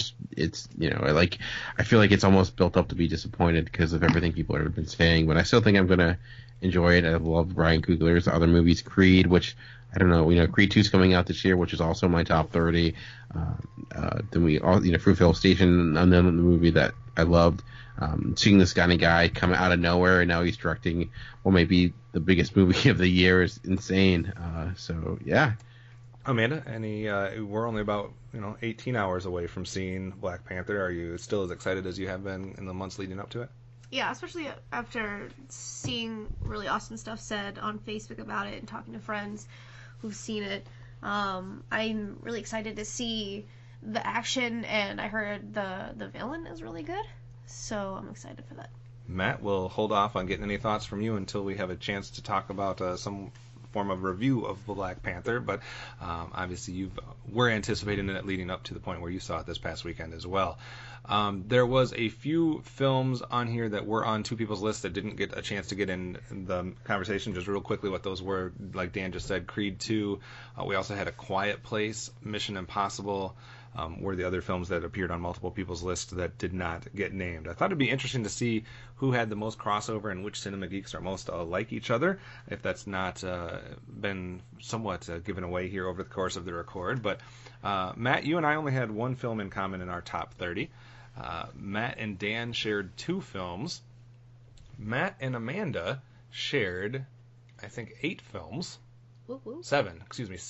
feel like it's almost built up to be disappointed because of everything people have been saying. But I still think I'm gonna enjoy it. I love Ryan Coogler's other movies, Creed, which I don't know. Creed 2's coming out this year, which is also my top 30. Then we all, Fruitvale Station, and then the movie that I loved. Seeing this kind of guy come out of nowhere, and now he's directing what might be the biggest movie of the year is insane. So yeah. Amanda, we're only about 18 hours away from seeing Black Panther. Are you still as excited as you have been in the months leading up to it? Yeah, especially after seeing really awesome stuff said on Facebook about it and talking to friends who've seen it. I'm really excited to see the action, and I heard the villain is really good, so I'm excited for that. Matt, we'll hold off on getting any thoughts from you until we have a chance to talk about some form of review of Black Panther, but obviously we're anticipating it leading up to the point where you saw it this past weekend as well. There was a few films on here that were on two people's lists that didn't get a chance to get in the conversation. Just real quickly what those were, like Dan just said, Creed 2. We also had A Quiet Place, Mission Impossible, were the other films that appeared on multiple people's lists that did not get named. I thought it'd be interesting to see who had the most crossover and which cinema geeks are most like each other, if that's not been somewhat given away here over the course of the record. But Matt, you and I only had one film in common in our top 30. Matt and Dan shared 2 films. Matt and Amanda shared, I think, 8 films. Woo woo. 7.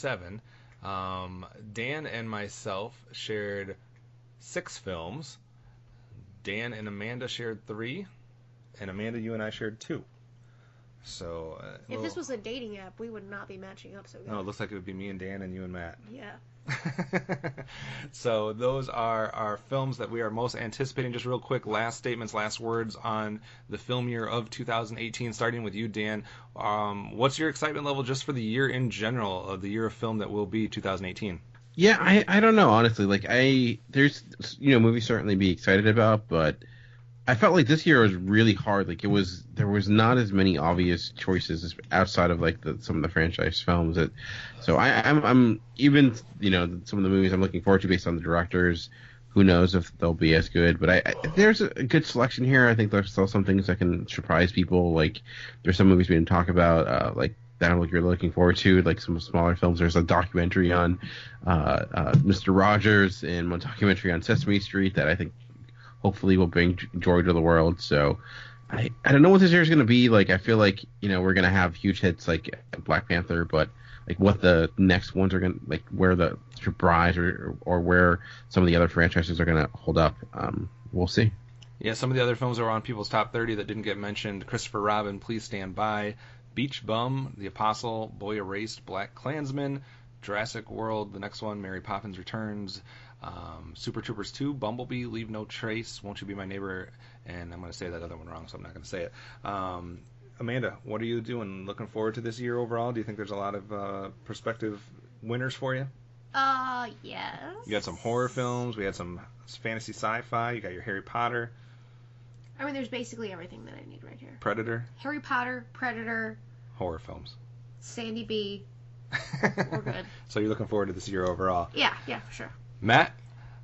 Dan and myself shared 6 films. Dan and Amanda shared 3. And Amanda, you and I shared 2. So if this was a dating app, we would not be matching up so good. No, it looks like it would be me and Dan and you and Matt. Yeah. So those are our films that we are most anticipating. Just real quick, last statements, last words on the film year of 2018, starting with you, Dan. What's your excitement level just for the year in general, of the year of film that will be 2018? Yeah, I don't know, honestly. Like, there's movies certainly be excited about, but I felt like this year was really hard. Like, there was not as many obvious choices outside of like some of the franchise films. So I'm even some of the movies I'm looking forward to based on the directors. Who knows if they'll be as good? But there's a good selection here. I think there's still some things that can surprise people. Like, there's some movies we didn't talk about, like that I'm really looking forward to, like some smaller films. There's a documentary on Mr. Rogers and one documentary on Sesame Street that I think hopefully will bring joy to the world. So I don't know what this year is going to be. Like, I feel like, we're going to have huge hits like Black Panther, but like what the next ones are going to, like where the surprise or where some of the other franchises are going to hold up. We'll see. Yeah, some of the other films that were on people's top 30 that didn't get mentioned: Christopher Robin, Please Stand By, Beach Bum, The Apostle, Boy Erased, Black Klansman, Jurassic World, the next one, Mary Poppins Returns, Super Troopers 2, Bumblebee, Leave No Trace, Won't You Be My Neighbor, and I'm going to say that other one wrong, so I'm not going to say it. Amanda, what are you doing? Looking forward to this year overall? Do you think there's a lot of prospective winners for you? Yes. You had some horror films. We had some fantasy sci-fi. You got your Harry Potter. I mean, there's basically everything that I need right here. Predator. Harry Potter, Predator. Horror films. Sandy B. We're good. So you're looking forward to this year overall. Yeah, for sure. Matt,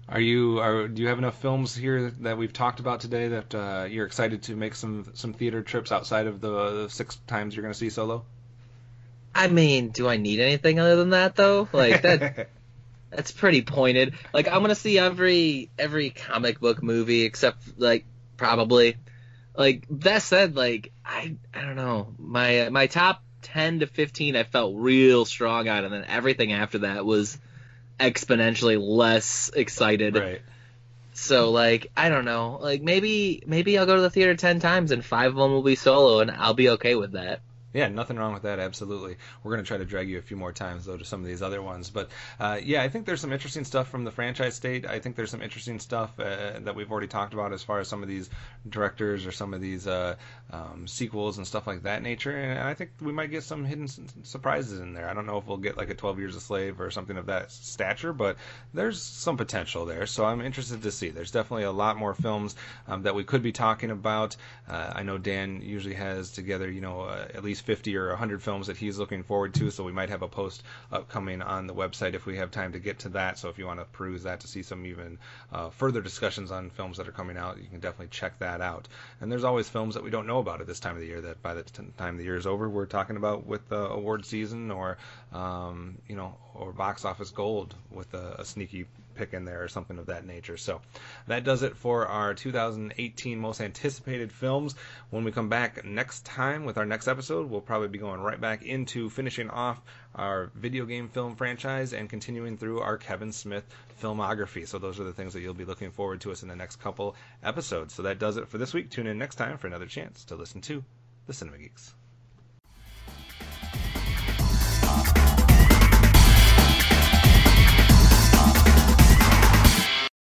Do you have enough films here that we've talked about today that you're excited to make some theater trips outside of the 6 times you're going to see Solo? I mean, do I need anything other than that though? Like that. That's pretty pointed. Like I'm gonna see every comic book movie except like probably. Like that said, like I don't know. My top 10 to 15 I felt real strong on, and then everything after that was exponentially less excited. Right. So like I don't know. Like maybe I'll go to the theater 10 times and 5 of them will be Solo, and I'll be okay with that. Yeah, nothing wrong with that, absolutely. We're going to try to drag you a few more times, though, to some of these other ones. But, yeah, I think there's some interesting stuff from the franchise state. I think there's some interesting stuff that we've already talked about as far as some of these directors or some of these sequels and stuff like that nature. And I think we might get some hidden surprises in there. I don't know if we'll get like a 12 Years a Slave or something of that stature, but there's some potential there. So I'm interested to see. There's definitely a lot more films that we could be talking about. I know Dan usually has together, at least 50 or 100 films that he's looking forward to, so we might have a post upcoming on the website if we have time to get to that. So if you want to peruse that to see some even further discussions on films that are coming out, you can definitely check that out. And there's always films that we don't know about at this time of the year that by the time the year is over, we're talking about with the award season or box office gold with a sneaky pick in there or something of that nature. So that does it for our 2018 most anticipated films. When we come back next time with our next episode, we'll probably be going right back into finishing off our video game film franchise and continuing through our Kevin Smith filmography. So those are the things that you'll be looking forward to us in the next couple episodes. So that does it for this week. Tune in next time for another chance to listen to The Cinema Geeks.